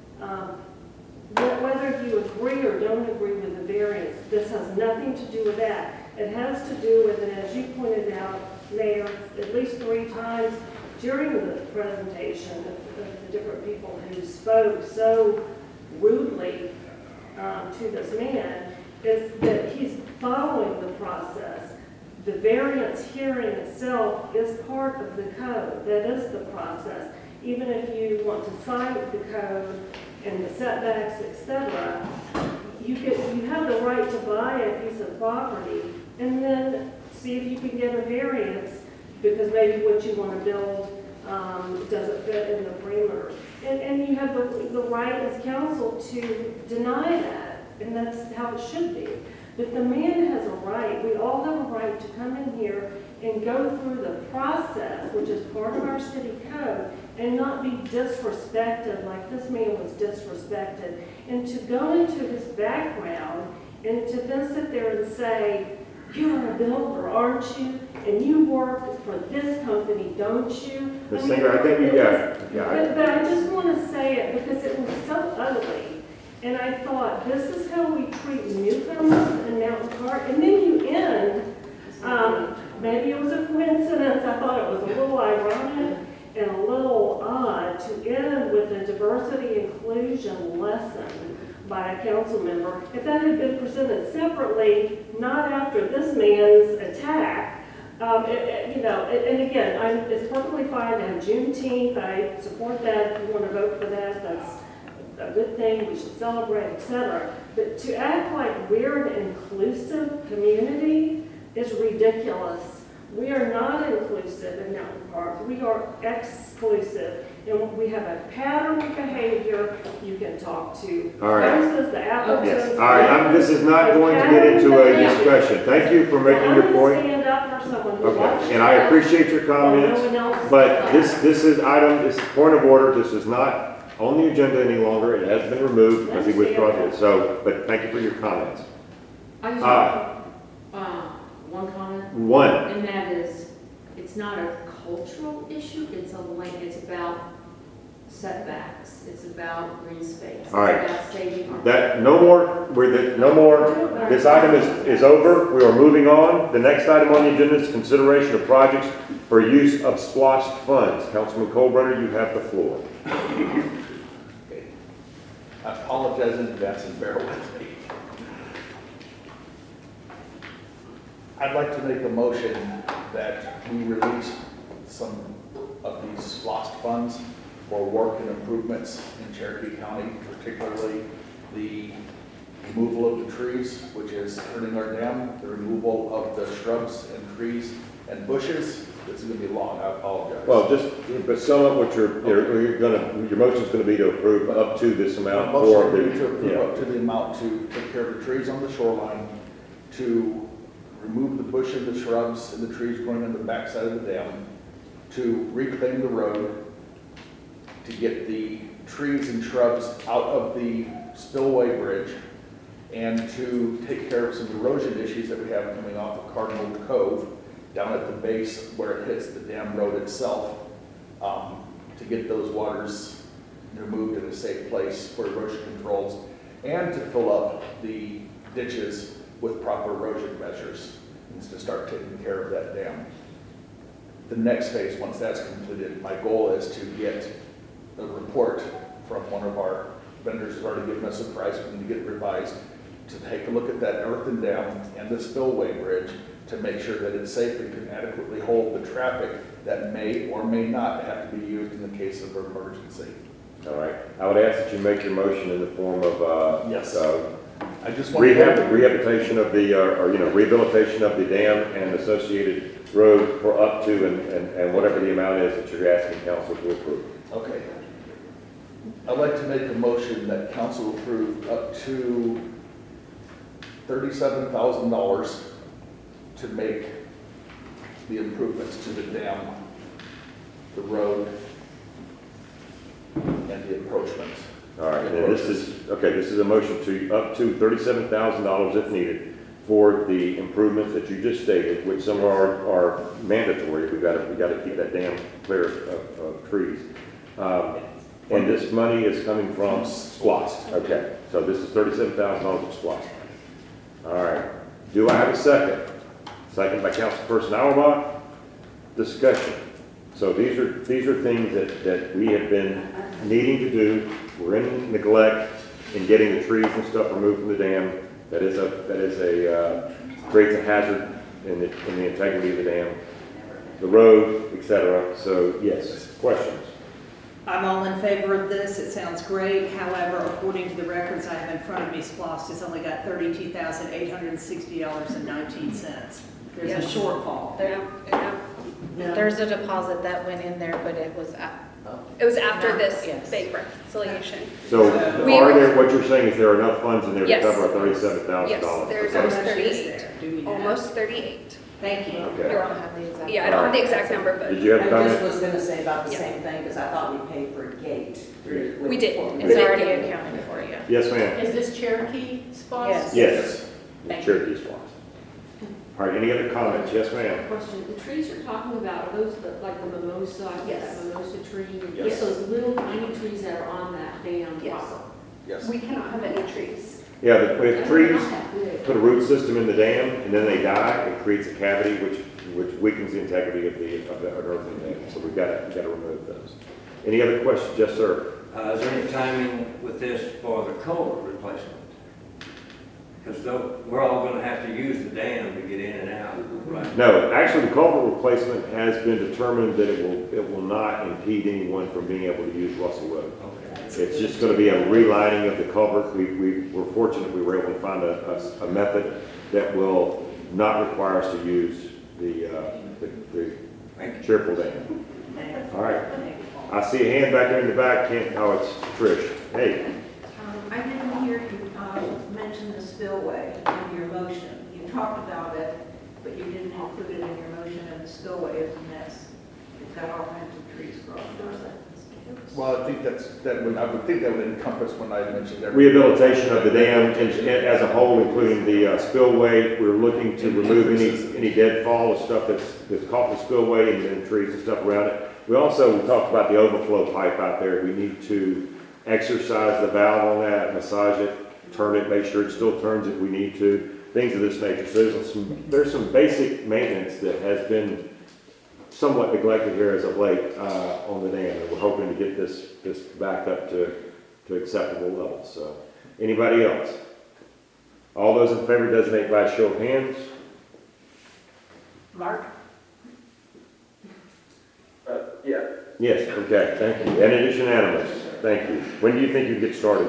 Whether you agree or don't agree with the variance, this has nothing to do with that. It has to do with, and as you pointed out, Mayor, at least 3 times during the presentation of the different people who spoke so rudely to this man, is that he's following the process. The variance hearing itself is part of the code. That is the process. Even if you want to cite the code and the setbacks, etc., you have the right to buy a piece of property and then see if you can get a variance because maybe what you want to build doesn't fit in the perimeter. And you have the right as council to deny that, and that's how it should be. But the man has a right, we all have a right to come in here and go through the process, which is part of our city code, and not be disrespected like this man was disrespected. And to go into his background and to then sit there and say, you're a builder, aren't you? And you work for this company, don't you? Ms. Singer, I think you got it. But I just want to say it because it was so ugly. And I thought, this is how we treat newcomers in Mountain Park. And then you end, maybe it was a coincidence, I thought it was a little ironic and a little odd to end with a diversity inclusion lesson by a council member. If that had been presented separately, not after this man's attack, and again, it's perfectly fine to have Juneteenth. I support that. If you want to vote for that, that's a good thing. We should celebrate, etc. But to act like we're an inclusive community is ridiculous. We are not inclusive in Mountain Park. We are exclusive. And we have a pattern of behavior. You can talk to houses, the applicants. Yes. All right, this is not going to get into a discussion. Thank you for making your point. Stand up for someone who Okay, and I appreciate your comments, but this is item, this point of order. This is not on the agenda any longer. It has been removed because he withdrew it. So, but thank you for your comments. I just have one comment. One. And that is, it's not a cultural issue, it's about setbacks, it's about green space. All right. It's about saving our. That, no more, this item is over, we are moving on. The next item on the agenda is consideration of projects for use of splost funds. Councilman Colbrunner, you have the floor. Okay. I apologize in advance and bear with me. I'd like to make a motion that we release some of these lost funds for work and improvements in Cherokee County, particularly the removal of the trees, which is hurting our dam, the removal of the shrubs and trees and bushes. This is gonna be long, I apologize. Well, but sum up what your motion's gonna be to approve up to this amount My for motion the. would be to approve yeah. up to the amount to take care of the trees on the shoreline, to remove the bush and the shrubs and the trees growing on the backside of the dam, to reclaim the road, to get the trees and shrubs out of the spillway bridge, and to take care of some erosion issues that we have coming off of Cardinal Cove down at the base where it hits the dam road itself, to get those waters removed in a safe place for erosion controls, and to fill up the ditches with proper erosion measures, and to start taking care of that dam. The next phase, once that's completed, my goal is to get a report from one of our vendors who's already given us a price, we need to get it revised, to take a look at that earthen dam and the spillway bridge to make sure that it's safe and can adequately hold the traffic that may or may not have to be used in the case of emergency. All right, I would ask that you make your motion in the form of, Yes. I just want to rehabilitation of the, rehabilitation of the dam and associated road for up to and whatever the amount is that you're asking council to approve. Okay. I'd like to make a motion that council approve up to $37,000 to make the improvements to the dam, the road, and the approachments. All right, and this is a motion to up to $37,000 if needed for the improvements that you just stated, which some are mandatory. We got to keep that dam clear of trees. And this money is coming from SPLOST. Okay, so this is $37,000 of SPLOST. All right, do I have a second? Second by Councilperson Auerbach. Discussion. So these are things that we have been needing to do. We're in neglect in getting the trees and stuff removed from the dam. That is creates a hazard in the integrity of the dam, the road, etc. So yes, questions. I'm all in favor of this. It sounds great. However, according to the records I have in front of me, SPLOST has only got $32,860.19. There's a shortfall. There's a deposit that went in there, but it was It was after this Yes. big reconciliation. So We- what you're saying is there are enough funds in there to Yes. cover our $37,000? Yes, there's Okay. almost How much is 38, there? Do we know? almost 38. Thank you. Okay. I don't have the exact. Yeah, I don't have the exact number, but Did you have a I comment? just was gonna say about the Yeah. same thing, because I thought we paid for a gate. We did. It's already accounted for, yeah. Yes, ma'am. Is this Cherokee spot? Yes. Yes. Thank you. Cherokee Swamp. All right, any other comments? Yes, ma'am. Question, the trees you're talking about, are those like the mimosa, Yes. that mimosa tree? Yes. It's those little tiny trees that are on that dam Yes. proper? Yes. we cannot have any trees. Yeah, if trees They're not that big. put a root system in the dam and then they die, it creates a cavity which weakens the integrity of the earthen dam. So we've got to remove those. Any other questions? Yes, sir. Is there any timing with this for the culvert replacement? Because we're all going to have to use the dam to get in and out, right? No, actually, the culvert replacement has been determined that it will not impede anyone from being able to use Russell Road. Okay. It's just going to be a relining of the culvert. We were fortunate we were able to find a method that will not require us to use the Cherokee Dam. All right. I see a hand back there in the back. It's Trish. Hey. I didn't hear you mention the spillway in your motion. You talked about it, but you didn't include it in your motion, and the spillway is a mess. It's got all kinds of trees growing on it. Well, I think I would think that would encompass when I mentioned everything. Rehabilitation of the dam as a whole, including the spillway. We're looking to remove any deadfall of stuff that's caught the spillway and trees and stuff around it. We talked about the overflow pipe out there. We need to exercise the valve on that, massage it, turn it, make sure it still turns if we need to, things of this nature. So there's some basic maintenance that has been somewhat neglected here as of late on the dam, and we're hoping to get this back up to acceptable levels. So, anybody else? All those in favor designate by show of hands. Mark? Yeah. Yes, okay, thank you. And it is unanimous. Thank you. When do you think you get started?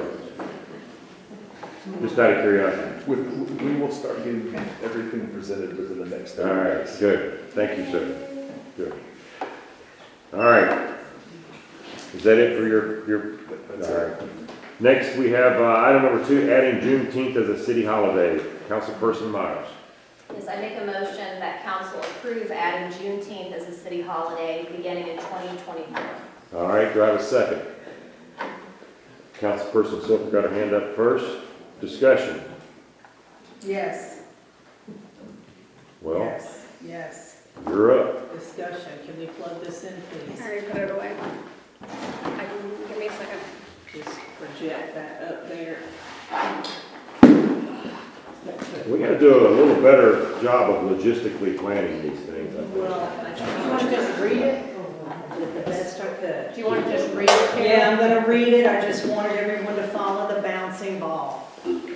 Just out of curiosity. We will start getting everything presented within the next 30 All right, days. good. Thank you, sir. Good. All right. Is that it for your? That's All it. right. Next, we have item number 2, adding Juneteenth as a city holiday. Councilperson Myers. Yes, I make a motion that council approve adding Juneteenth as a city holiday beginning in 2024. All right, do I have a second? Councilperson Silver got her hand up first. Discussion. Yes. Well, Yes, yes. you're up. Discussion, can we plug this in, please? I already put it away. Give me a second. Just project that up there. We got to do a little better job of logistically planning these things, I think. Well, you want to just read it? Did the best I could. Do you want to just read it, Karen? Yeah, I'm gonna read it, I just wanted everyone to follow the bouncing ball.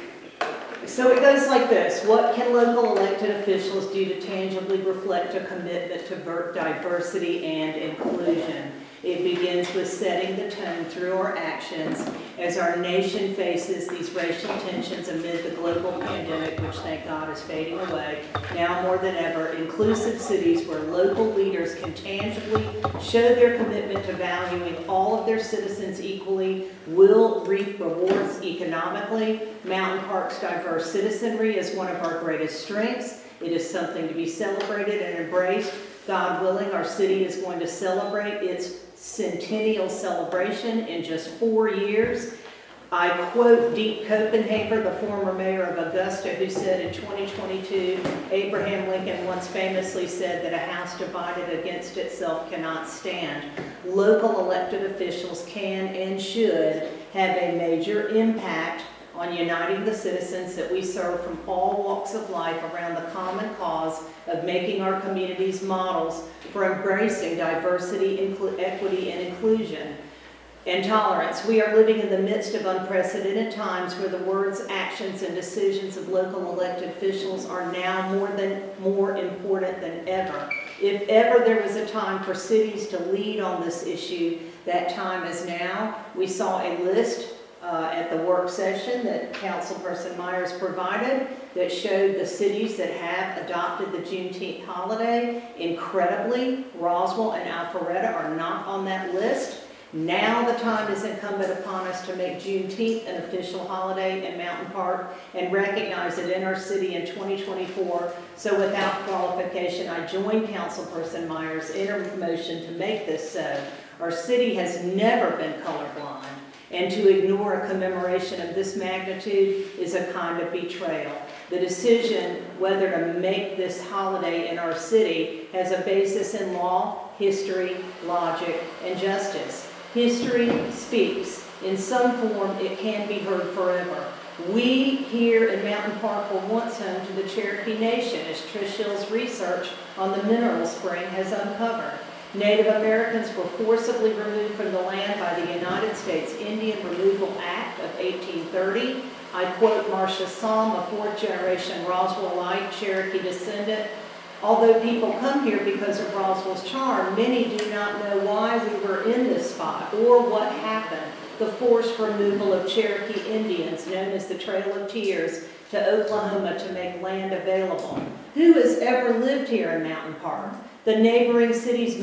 So it goes like this: what can local elected officials do to tangibly reflect a commitment to diversity and inclusion? It begins with setting the tone through our actions as our nation faces these racial tensions amid the global pandemic, which thank God is fading away. Now more than ever, inclusive cities where local leaders can tangibly show their commitment to valuing all of their citizens equally will reap rewards economically. Mountain Park's diverse citizenry is one of our greatest strengths. It is something to be celebrated and embraced. God willing, our city is going to celebrate its centennial celebration in just 4 years. I quote Diek Copenhaver, the former mayor of Augusta, who said in 2022, Abraham Lincoln once famously said that a house divided against itself cannot stand. Local elected officials can and should have a major impact on uniting the citizens that we serve from all walks of life around the common cause of making our communities models for embracing diversity, equity, and inclusion and tolerance. We are living in the midst of unprecedented times where the words, actions, and decisions of local elected officials are now more important than ever. If ever there was a time for cities to lead on this issue, that time is now. We saw a list at the work session that Councilperson Myers provided that showed the cities that have adopted the Juneteenth holiday. Incredibly, Roswell and Alpharetta are not on that list. Now the time is incumbent upon us to make Juneteenth an official holiday in Mountain Park and recognize it in our city in 2024. So without qualification, I join Councilperson Myers in her motion to make this so. Our city has never been colorblind, and to ignore a commemoration of this magnitude is a kind of betrayal. The decision whether to make this holiday in our city has a basis in law, history, logic, and justice. History speaks. In some form, it can be heard forever. We here in Mountain Park were once home to the Cherokee Nation, as Trish Hill's research on the mineral spring has uncovered. Native Americans were forcibly removed from the land by the United States Indian Removal Act of 1830. I quote Marcia Somm, a fourth-generation Roswellite Cherokee descendant. Although people come here because of Roswell's charm, many do not know why we were in this spot or what happened. The forced removal of Cherokee Indians, known as the Trail of Tears, to Oklahoma to make land available. Who has ever lived here in Mountain Park? The neighboring city's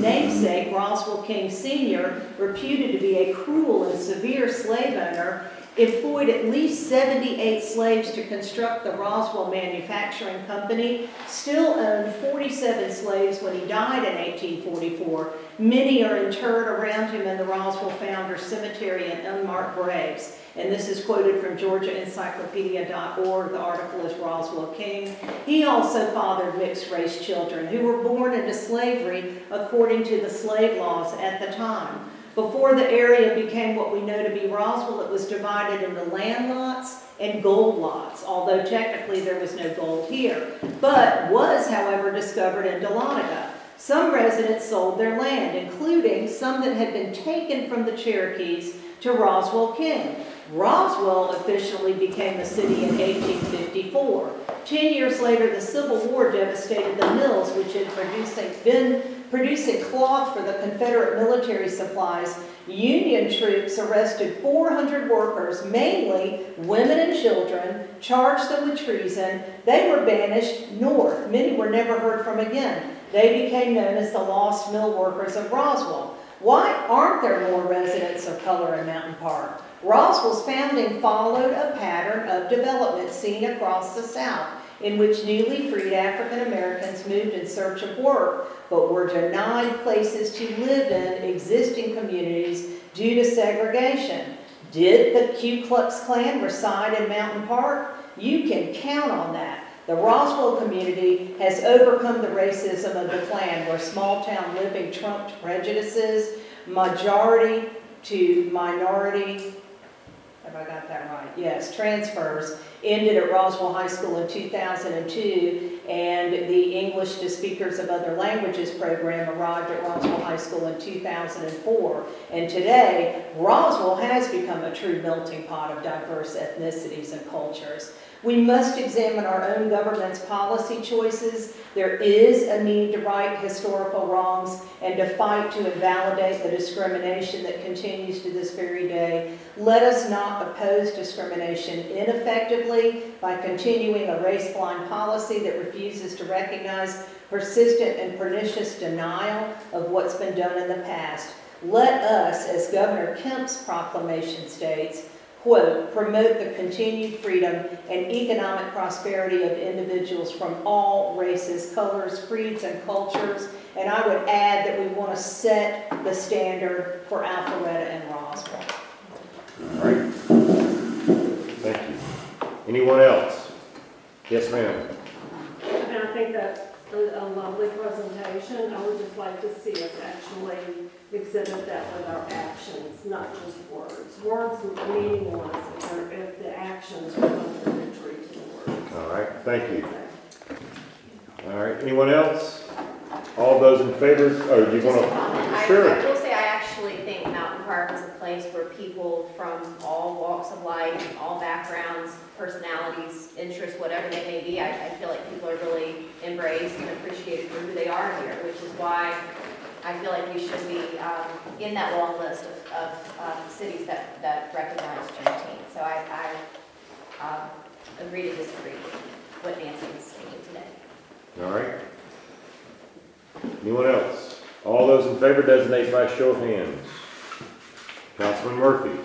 namesake, Roswell King Sr., reputed to be a cruel and severe slave owner, employed at least 78 slaves to construct the Roswell Manufacturing Company, still owned 47 slaves when he died in 1844. Many are interred around him in the Roswell Founders Cemetery in unmarked graves. And this is quoted from GeorgiaEncyclopedia.org. The article is Roswell King. He also fathered mixed-race children who were born into slavery according to the slave laws at the time. Before the area became what we know to be Roswell, it was divided into land lots and gold lots, although technically there was no gold here, but was, however, discovered in Dahlonega. Some residents sold their land, including some that had been taken from the Cherokees to Roswell King. Roswell officially became a city in 1854. 10 years later, the Civil War devastated the mills, which had been producing cloth for the Confederate military supplies. Union troops arrested 400 workers, mainly women and children, charged them with treason. They were banished north. Many were never heard from again. They became known as the Lost Mill Workers of Roswell. Why aren't there more residents of color in Mountain Park? Roswell's founding followed a pattern of development seen across the South, in which newly freed African Americans moved in search of work, but were denied places to live in existing communities due to segregation. Did the Ku Klux Klan reside in Mountain Park? You can count on that. The Roswell community has overcome the racism of the Klan, where small-town living trumped prejudices, majority to minority, have I got that right? Yes, transfers ended at Roswell High School in 2002, and the English to Speakers of Other Languages program arrived at Roswell High School in 2004. And today, Roswell has become a true melting pot of diverse ethnicities and cultures. We must examine our own government's policy choices. There is a need to right historical wrongs and to fight to invalidate the discrimination that continues to this very day. Let us not oppose discrimination ineffectively by continuing a race-blind policy that refuses to recognize persistent and pernicious denial of what's been done in the past. Let us, as Governor Kemp's proclamation states, quote, promote the continued freedom and economic prosperity of individuals from all races, colors, creeds, and cultures. And I would add that we want to set the standard for Alpharetta and Roswell. All right. Thank you. Anyone else? Yes, ma'am. And I think that's a lovely presentation. I would just like to see us actually exhibit that with our actions, not just words. Words are meaningless if the actions are contradictory to the words. All right, thank you. All right, anyone else? All those in favor, oh, do you want to? Sure. I will say I actually think Mountain Park is a place where people from all walks of life, all backgrounds, personalities, interests, whatever they may be, I feel like people are really embraced and appreciated for who they are here, which is why I feel like we should be in that long list of cities that recognize Juneteenth. So I agree to disagree with what Nancy was saying today. All right. Anyone else? All those in favor designate by show of hands. Councilman Murphy.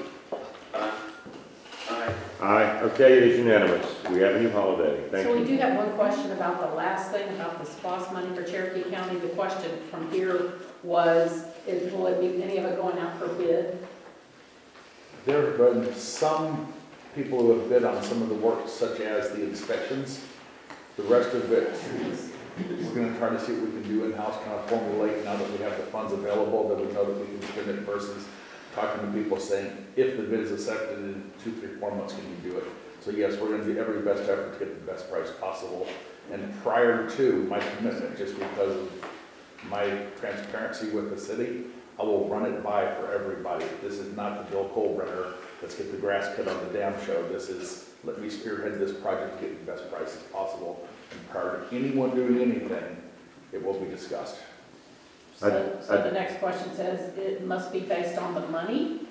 Aye. Aye. Okay, it is unanimous. We have a new holiday. Thank So we you. do have one question about the last thing, about the SPOS money for Cherokee County. The question from here was, will it be any of it going out for bid? There have been some people who have bid on some of the work, such as the inspections. The rest of it, we're going to try to see what we can do in-house, kind of formulate now that we have the funds available, that we know that we can spend it versus talking to people saying, if the bid is accepted in 2, 3, 4 months, can you do it? So yes, we're going to do every best effort to get the best price possible. And prior to my commitment, just because of my transparency with the city, I will run it by for everybody. This is not the Bill Colbrenner, let's get the grass cut on the dam show. This is, let me spearhead this project to get the best prices possible. And prior to anyone doing anything, it will be discussed. So the next question says, it must be based on the money?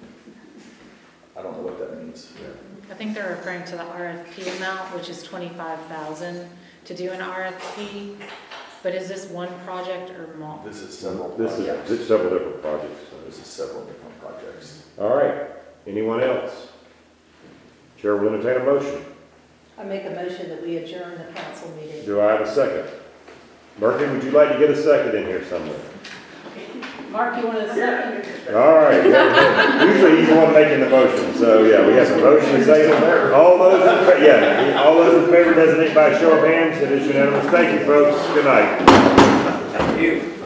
I don't know what that means. I think they're referring to the RFP amount, which is $25,000 to do an RFP. But is this one project or more? This is several This projects. is several different projects. This is several different projects. All right. Anyone else? Chair will entertain a motion. I make a motion that we adjourn the council meeting. Do I have a second? Murphy, would you like to get a second in here somewhere? Mark, you want a second? All right. Usually he's the one making the motion, so yeah, we have a motion and second. All those in favor designate by show of hands. It is unanimous. Thank you, folks. Good night. Thank you.